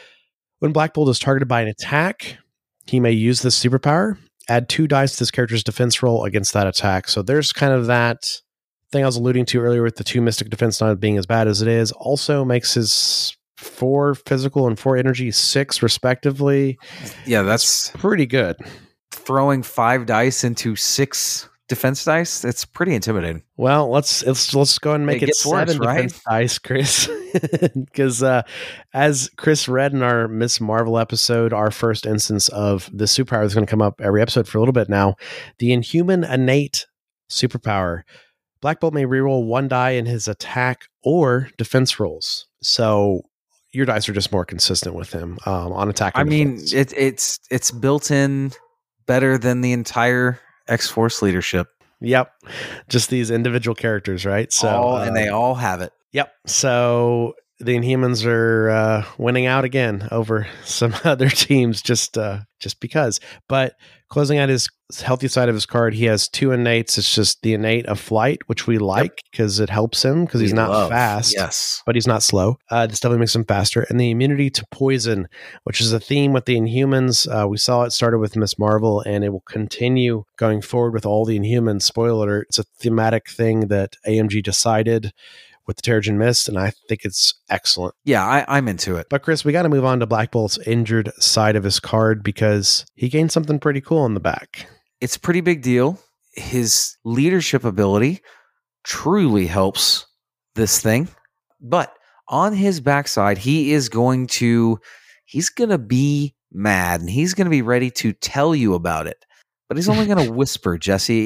When Black Bolt is targeted by an attack, he may use this superpower. Add two dice to this character's defense roll against that attack. So there's kind of that thing I was alluding to earlier with the two mystic defense not being as bad as it is. Also makes his four physical and four energy six respectively. Yeah, that's pretty good. Throwing five dice into six defense dice, it's pretty intimidating. Well, let's let's let's go and make it, it seven worse, defense right? dice, Chris. Because uh, as Chris read in our Miss Marvel episode, our first instance of the superpower is going to come up every episode for a little bit now. The Inhuman Innate superpower. Black Bolt may reroll one die in his attack or defense rolls. So your dice are just more consistent with him um, on attack. I mean, it, it's it's built in better than the entire X-Force leadership. Yep. Just these individual characters, right? So all, and uh, they all have it. Yep. So the Inhumans are uh, winning out again over some other teams just uh, just because. But closing out his healthy side of his card, he has two innates. It's just the innate of flight, which we like because yep. it helps him because he's not love. fast, yes, but he's not slow. Uh, this definitely makes him faster. And the immunity to poison, which is a theme with the Inhumans. Uh, we saw it started with Miss Marvel, and it will continue going forward with all the Inhumans. Spoiler alert, it's a thematic thing that A M G decided with the Terrigen Mist, and I think it's excellent. Yeah, I, I'm into it. But Chris, we got to move on to Black Bolt's injured side of his card because he gained something pretty cool on the back. It's a pretty big deal. His leadership ability truly helps this thing. But on his backside, he is going to, he's going to be mad, and he's going to be ready to tell you about it. But he's only going to whisper, Jesse.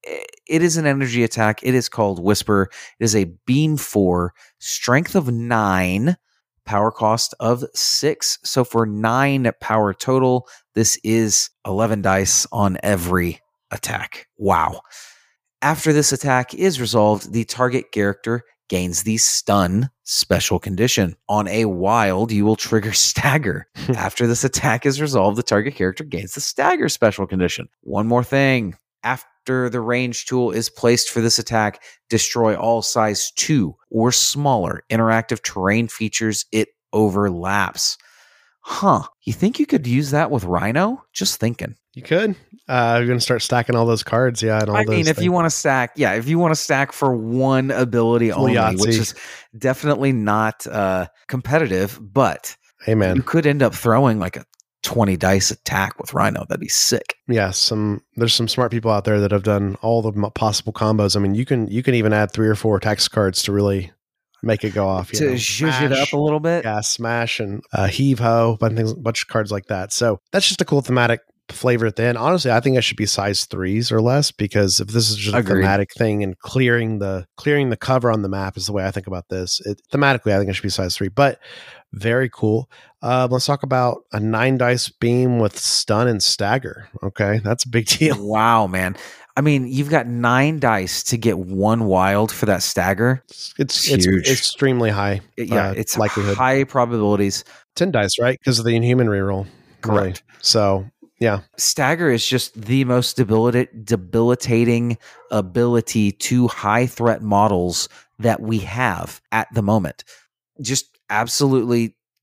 It is an energy attack. It is called Whisper. It is a beam four, strength of nine, power cost of six. So for nine power total, this is eleven dice on every attack. Wow. After this attack is resolved, the target character gains the stun special condition. On a wild, you will trigger stagger. After this attack is resolved, the target character gains the stagger special condition. One more thing. After the range tool is placed for this attack, destroy all size two or smaller interactive terrain features it overlaps. Huh. You think you could use that with Rhino? Just thinking. You could. Uh, you're going to start stacking all those cards, yeah. And all I those mean, if things. you want to stack, yeah, if you want to stack for one ability only, Yahtzee. which is definitely not uh, competitive, but hey, man. You could end up throwing like a twenty dice attack with Rhino. That'd be sick. Yeah, some there's some smart people out there that have done all the possible combos. I mean, you can you can even add three or four tax cards to really make it go off. You to know, zhuzh it up a little bit. Yeah, smash and uh, heave ho, but things, bunch of cards like that. So that's just a cool thematic flavor at the end. Honestly, I think it should be size threes or less, because if this is just Agreed. a thematic thing and clearing the clearing the cover on the map is the way I think about this. It, thematically, I think it should be size three, but very cool. Uh, let's talk about a nine dice beam with stun and stagger. Okay, that's a big deal. Wow, man. I mean, you've got nine dice to get one wild for that stagger. It's it's, it's huge. extremely high. It, yeah, uh, it's likelihood. High probabilities. ten dice, right? Because of the Inhuman reroll. Correct. Really. So, yeah. Stagger is just the most debilita- debilitating ability to high threat models that we have at the moment. Just absolutely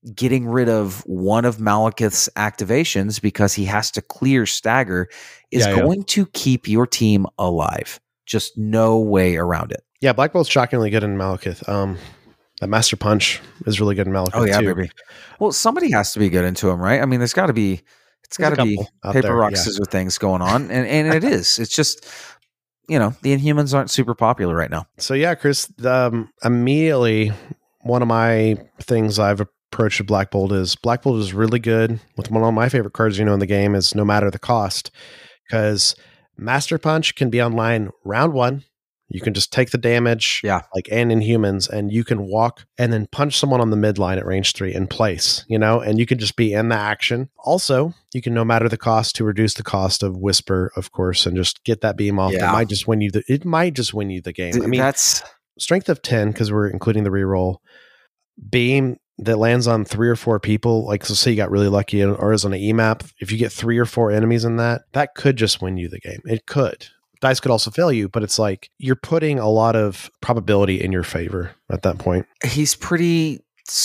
getting rid of one of Malekith's activations because he has to clear stagger is yeah, going yeah. to keep your team alive. Just no way around it. Yeah, Black Bolt's shockingly good in Malekith. Um, that Master Punch is really good in Malekith Oh yeah, too. baby. Well, somebody has to be good into him, right? I mean, there's got to be, it's got to be paper, there, rock, yeah. scissors things going on, and and it is. It's just, you know, the Inhumans aren't super popular right now. So yeah, Chris, um, immediately one of my things I've approached with Black Bolt is Black Bolt is really good with one of my favorite cards, you know, in the game is No Matter the Cost, because Master Punch can be online round one. You can just take the damage, yeah, like and Inhumans, and you can walk and then punch someone on the midline at range three in place, you know, and you can just be in the action. Also, you can No Matter the Cost to reduce the cost of Whisper, of course, and just get that beam off. Yeah. It might just win you the. It might just win you the game. I mean, that's strength of ten because we're including the reroll. Beam that lands on three or four people, like so say you got really lucky or is on an E map. If you get three or four enemies in that, that could just win you the game. It could. Dice could also fail you, but it's like you're putting a lot of probability in your favor at that point. He's pretty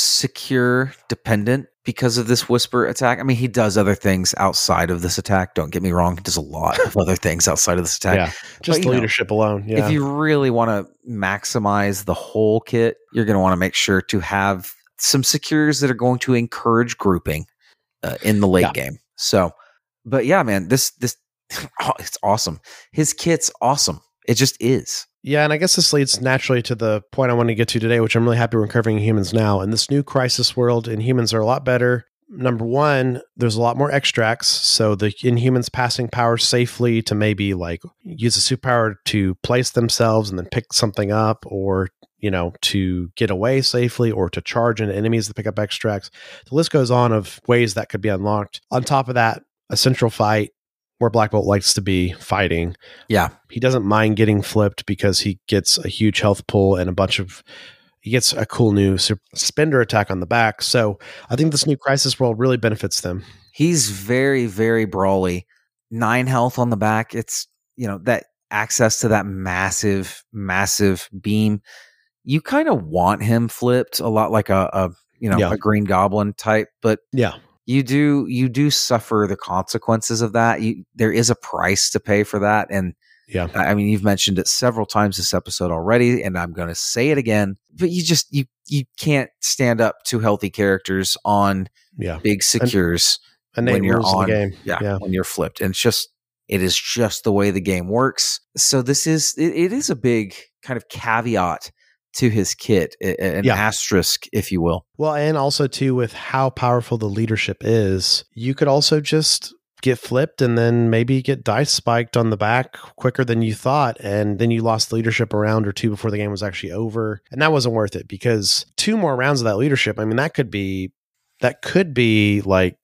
secure dependent because of this Whisper attack. I mean, he does other things outside of this attack. Don't get me wrong. He does a lot of other things outside of this attack. Yeah, just but, the know, leadership alone. Yeah. If you really want to maximize the whole kit, you're going to want to make sure to have some secures that are going to encourage grouping uh, in the late yeah. game. So, but yeah, man, this, this, oh, it's awesome. His kit's awesome. It just is. Yeah, and I guess this leads naturally to the point I want to get to today, which I'm really happy we're covering Humans now. In this new Crisis world, Inhumans are a lot better. Number one, there's a lot more extracts, so the Inhumans passing power safely to maybe like use a superpower to place themselves and then pick something up, or you know, to get away safely, or to charge into enemies to pick up extracts. The list goes on of ways that could be unlocked. On top of that, a central fight where Black Bolt likes to be fighting. Yeah. He doesn't mind getting flipped because he gets a huge health pull and a bunch of, he gets a cool new suspender attack on the back. So I think this new Crisis world really benefits them. He's very, very brawly. Nine health on the back. It's, you know, that access to that massive, massive beam. You kind of want him flipped a lot like a, a you know, yeah. a Green Goblin type, but yeah. You do you do suffer the consequences of that. You, there is a price to pay for that. And yeah, I mean, you've mentioned it several times this episode already, and I'm going to say it again, but you just, you, you can't stand up to healthy characters on yeah. big secures and, and when you're on, the game. Yeah, yeah, when you're flipped. And it's just, it is just the way the game works. So this is, it, it is a big kind of caveat to his kit, an yeah. asterisk, if you will. Well, and also too, with how powerful the leadership is, you could also just get flipped and then maybe get dice spiked on the back quicker than you thought, and then you lost leadership a round or two before the game was actually over, and that wasn't worth it because two more rounds of that leadership, I mean, that could be that could be like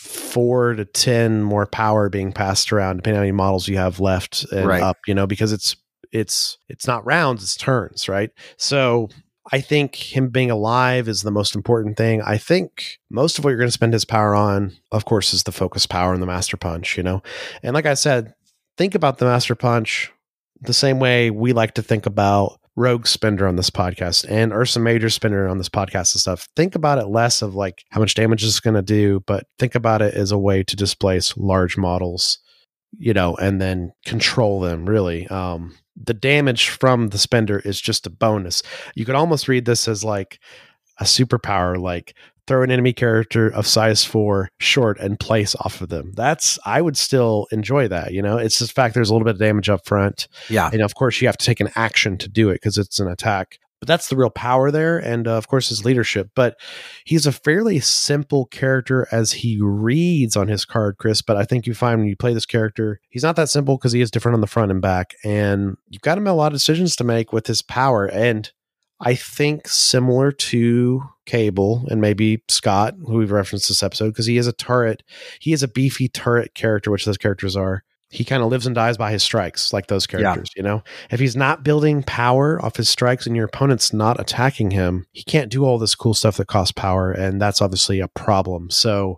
four to ten more power being passed around, depending on how many models you have left and right. up, you know, because it's it's it's not rounds, it's turns, right? So I think him being alive is the most important thing. I think most of what you're going to spend his power on, of course, is the focus power and the Master Punch, you know? And like I said, think about the Master Punch the same way we like to think about Rogue Spender on this podcast and Ursa Major Spender on this podcast and stuff. Think about it less of like how much damage it's going to do, but think about it as a way to displace large models, you know, and then control them, really. Um, the damage from the spender is just a bonus. You could almost read this as like a superpower, like throw an enemy character of size four short and place off of them. That's, I would still enjoy that. You know, it's just the fact there's a little bit of damage up front. Yeah. And of course you have to take an action to do it because it's an attack. But that's the real power there. And uh, of course, his leadership. But he's a fairly simple character as he reads on his card, Chris. But I think you find when you play this character, he's not that simple because he is different on the front and back. And you've got him a lot of decisions to make with his power. And I think similar to Cable and maybe Scott, who we've referenced this episode, because he is a turret. He is a beefy turret character, which those characters are. He kind of lives and dies by his strikes, like those characters, yeah. You know? If he's not building power off his strikes and your opponent's not attacking him, he can't do all this cool stuff that costs power, and that's obviously a problem. So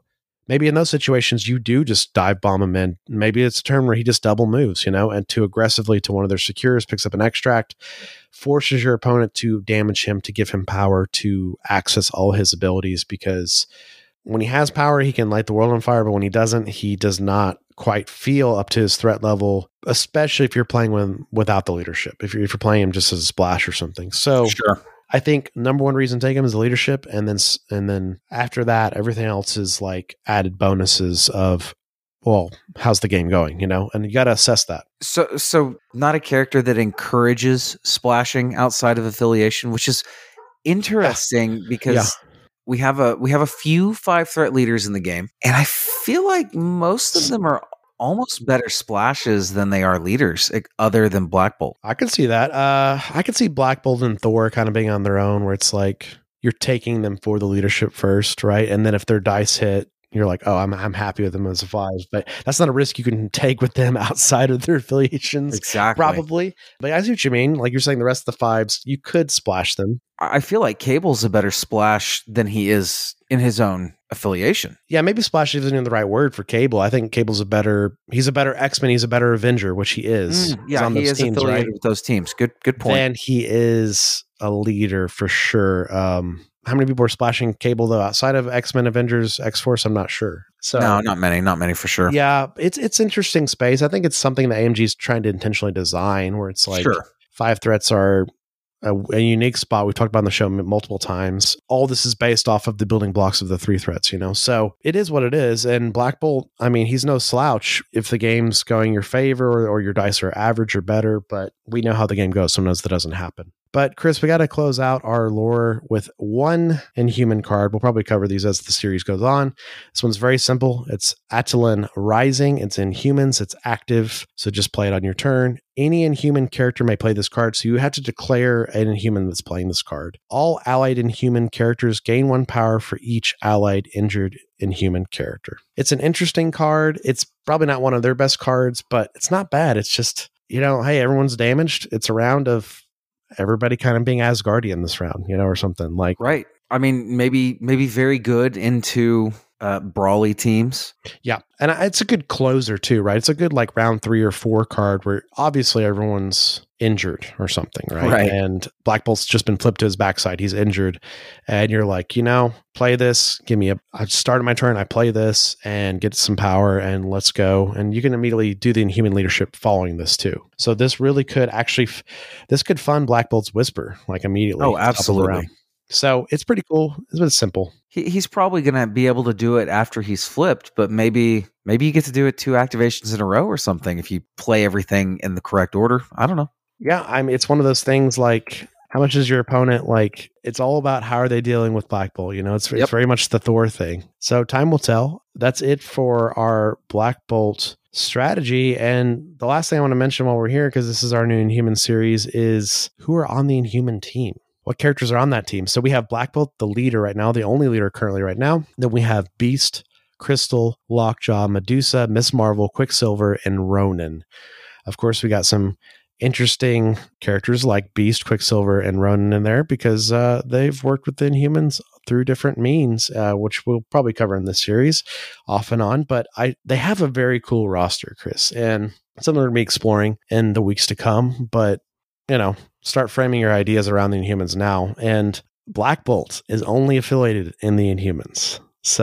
maybe in those situations, you do just dive bomb him in. Maybe it's a turn where he just double moves, you know, and too aggressively to one of their secures, picks up an extract, forces your opponent to damage him to give him power to access all his abilities, because when he has power, he can light the world on fire, but when he doesn't, he does not quite feel up to his threat level, especially if you're playing with, without the leadership, if you're, if you're playing him just as a splash or something. So sure. I think number one reason to take him is the leadership. And then, and then after that, everything else is like added bonuses of, well, how's the game going, you know, and you got to assess that. So, so not a character that encourages splashing outside of affiliation, which is interesting yeah. because yeah. we have a, we have a few five threat leaders in the game, and I feel like most of them are almost better splashes than they are leaders, other than Black Bolt. I could see that. Uh, I could see Black Bolt and Thor kind of being on their own, where it's like you're taking them for the leadership first, right? And then if their dice hit, you're like, oh, I'm I'm happy with them as a five. But that's not a risk you can take with them outside of their affiliations. Exactly. Probably. But I see what you mean. Like you're saying, the rest of the fives, you could splash them. I feel like Cable's a better splash than he is in his own affiliation. Yeah, maybe splash isn't even the right word for Cable. I think Cable's a better, he's a better X-Men, he's a better Avenger, which he is. Mm, yeah, he is teams, affiliated right? with those teams. Good good point. And he is a leader for sure. Um, how many people are splashing Cable though outside of X-Men, Avengers, X-Force? I'm not sure. So no, not many, not many for sure. Yeah, it's it's interesting space. I think it's something that A M G is trying to intentionally design, where it's like sure. five threats are A, a unique spot we've talked about on the show multiple times. All this is based off of the building blocks of the three threats, you know? So it is what it is. And Black Bolt, I mean, he's no slouch if the game's going your favor or, or your dice are average or better, but we know how the game goes. Sometimes that doesn't happen. But Chris, we got to close out our lore with one Inhuman card. We'll probably cover these as the series goes on. This one's very simple. It's Attilan Rising. It's Inhumans. It's active. So just play it on your turn. Any Inhuman character may play this card, so you have to declare an Inhuman that's playing this card. All allied Inhuman characters gain one power for each allied injured Inhuman character. It's an interesting card. It's probably not one of their best cards, but it's not bad. It's just, you know, hey, everyone's damaged. It's a round of everybody kind of being Asgardian this round, you know, or something like. Right. I mean, maybe maybe very good into uh, brawly teams. Yeah. And it's a good closer too, right? It's a good like round three or four card where obviously everyone's injured or something, right? Right. And Black Bolt's just been flipped to his backside. He's injured. And you're like, you know, play this. Give me a, I started my turn. I play this and get some power and let's go. And you can immediately do the Inhuman leadership following this too. So this really could actually, this could fund Black Bolt's Whisper like immediately. Oh, absolutely. So it's pretty cool. It's a bit simple. He, he's probably going to be able to do it after he's flipped, but maybe maybe you get to do it two activations in a row or something if you play everything in the correct order. I don't know. Yeah, I mean, it's one of those things like, how much is your opponent like? It's all about how are they dealing with Black Bolt? You know, it's, yep. it's very much the Thor thing. So time will tell. That's it for our Black Bolt strategy. And the last thing I want to mention while we're here, because this is our new Inhuman series, is who are on the Inhuman team. What characters are on that team? So we have Black Bolt, the leader right now, the only leader currently right now. Then we have Beast, Crystal, Lockjaw, Medusa, Miss Marvel, Quicksilver, and Ronan. Of course, we got some interesting characters like Beast, Quicksilver, and Ronan in there because uh, they've worked with the Inhumans through different means, uh, which we'll probably cover in this series off and on. But I they have a very cool roster, Chris, and something we're going to be exploring in the weeks to come. But, you know, start framing your ideas around the Inhumans now. And Black Bolt is only affiliated in the Inhumans.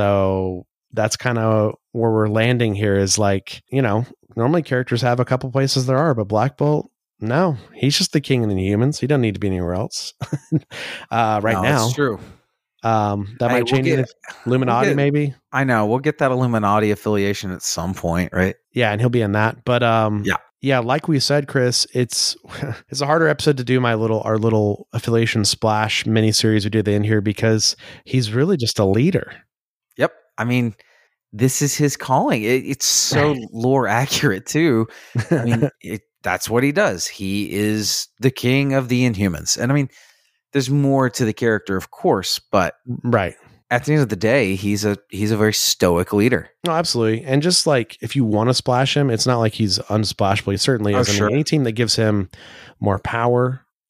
So that's kind of where we're landing here is like, you know, normally characters have a couple places there are, but Black Bolt, no, he's just the king of the Inhumans. He doesn't need to be anywhere else uh, right no, now. That's true. Um, that hey, might change. We'll get, Illuminati, we'll get, maybe. I know. We'll get that Illuminati affiliation at some point, right? Yeah, and he'll be in that. But um, yeah. Yeah, like we said, Chris, it's it's a harder episode to do my little our little affiliation splash mini series we did in here because he's really just a leader. Yep. I mean, this is his calling. It, it's so lore accurate too. I mean, it, that's what he does. He is the king of the Inhumans. And I mean, there's more to the character, of course, but right. At the end of the day, he's a he's a very stoic leader. No, absolutely. And just like if you want to splash him, it's not like he's unsplashable. He certainly is. Oh, I mean, sure. any team that gives him more power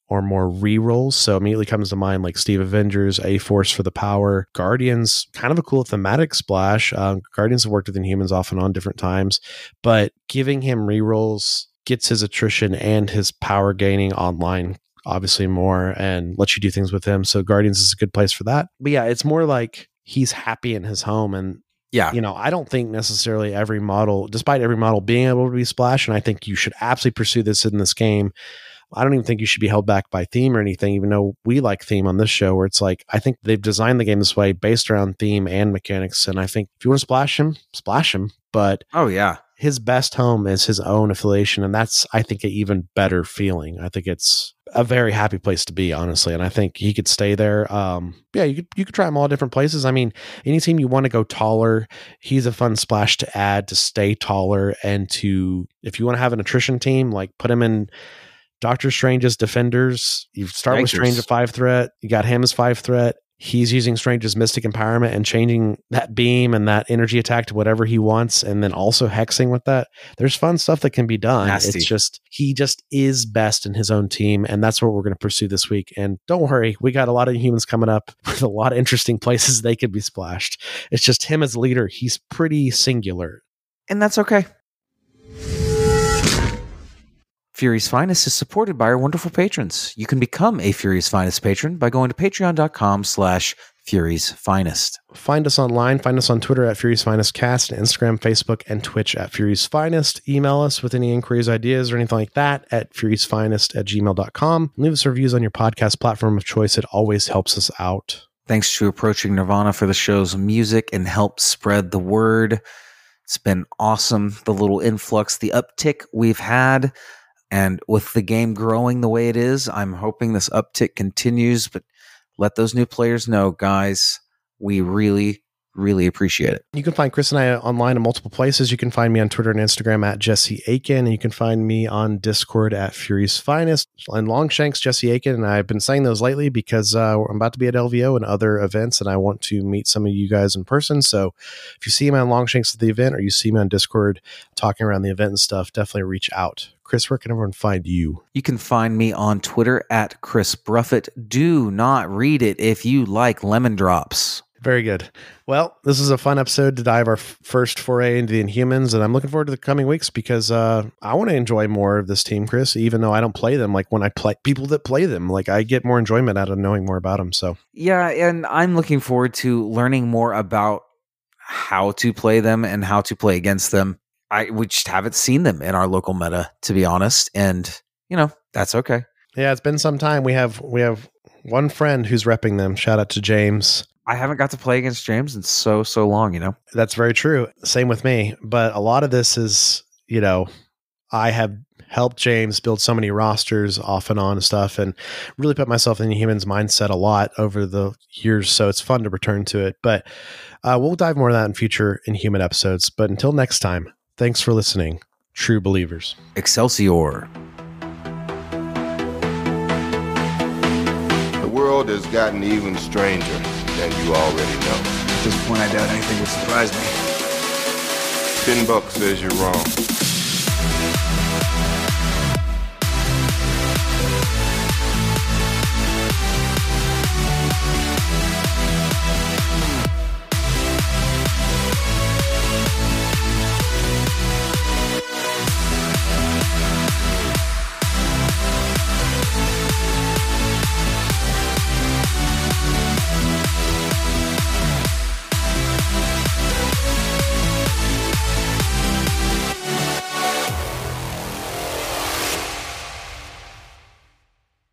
or more rerolls. So immediately comes to mind like Steve Avengers, A-Force for the power, Guardians, kind of a cool thematic splash. Um, Guardians have worked with Inhumans off and on different times, but giving him rerolls gets his attrition and his power gaining online obviously more and lets you do things with him. So Guardians is a good place for that. But yeah, it's more like he's happy in his home. And yeah, you know, I don't think necessarily every model, despite every model being able to be splash, and I think you should absolutely pursue this in this game. I don't even think you should be held back by theme or anything, even though we like theme on this show, where it's like, I think they've designed the game this way based around theme and mechanics. And I think if you want to splash him, splash him. But oh yeah, his best home is his own affiliation. And that's, I think, an even better feeling. I think it's a very happy place to be, honestly. And I think he could stay there. Um, yeah, you could, you could try him all different places. I mean, any team you want to go taller, he's a fun splash to add to stay taller. And to, if you want to have an attrition team, like put him in Doctor Strange's Defenders. You start Rangers. with Strange at five threat. You got him as five threat. He's using Strange's Mystic Empowerment and changing that beam and that energy attack to whatever he wants, and then also hexing with that. There's fun stuff that can be done. Nasty. It's just, he just is best in his own team, and that's what we're going to pursue this week. And don't worry, we got a lot of humans coming up with a lot of interesting places they could be splashed. It's just him as leader. He's pretty singular. And that's okay. Fury's Finest is supported by our wonderful patrons. You can become a Fury's Finest patron by going to patreon.com slash Fury's Finest. Find us online. Find us on Twitter at Fury's Finest Cast, and Instagram, Facebook, and Twitch at Fury's Finest. Email us with any inquiries, ideas, or anything like that at Fury's Finest at gmail dot com. Leave us reviews on your podcast platform of choice. It always helps us out. Thanks to Approaching Nirvana for the show's music and help spread the word. It's been awesome. The little influx, the uptick we've had. And with the game growing the way it is, I'm hoping this uptick continues. But let those new players know, guys, we really, really appreciate it. You can find Chris and I online in multiple places. You can find me on Twitter and Instagram at Jesse Aiken. And you can find me on Discord at Fury's Finest. And Longshanks, Jesse Aiken. And I've been saying those lately because uh, I'm about to be at L V O and other events, and I want to meet some of you guys in person. So if you see me on Longshanks at the event, or you see me on Discord talking around the event and stuff, definitely reach out. Chris, where can everyone find you? You can find me on Twitter at Chris Bruffett. Do not read it if you like lemon drops. Very good. Well, this is a fun episode to dive our f- first foray into the Inhumans, and I'm looking forward to the coming weeks because uh, I want to enjoy more of this team, Chris, even though I don't play them. Like when I play people that play them, like I get more enjoyment out of knowing more about them. So yeah, and I'm looking forward to learning more about how to play them and how to play against them. I we just haven't seen them in our local meta, to be honest, and you know that's okay. Yeah, it's been some time. We have we have one friend who's repping them. Shout out to James. I haven't got to play against James in so so long. You know, that's very true. Same with me. But a lot of this is, you know, I have helped James build so many rosters off and on and stuff, and really put myself in the Inhumans mindset a lot over the years. So it's fun to return to it. But uh, we'll dive more of that in future Inhuman episodes. But until next time. Thanks for listening, true believers. Excelsior. The world has gotten even stranger than you already know. At this point, I doubt anything would surprise me. Ten bucks says you're wrong.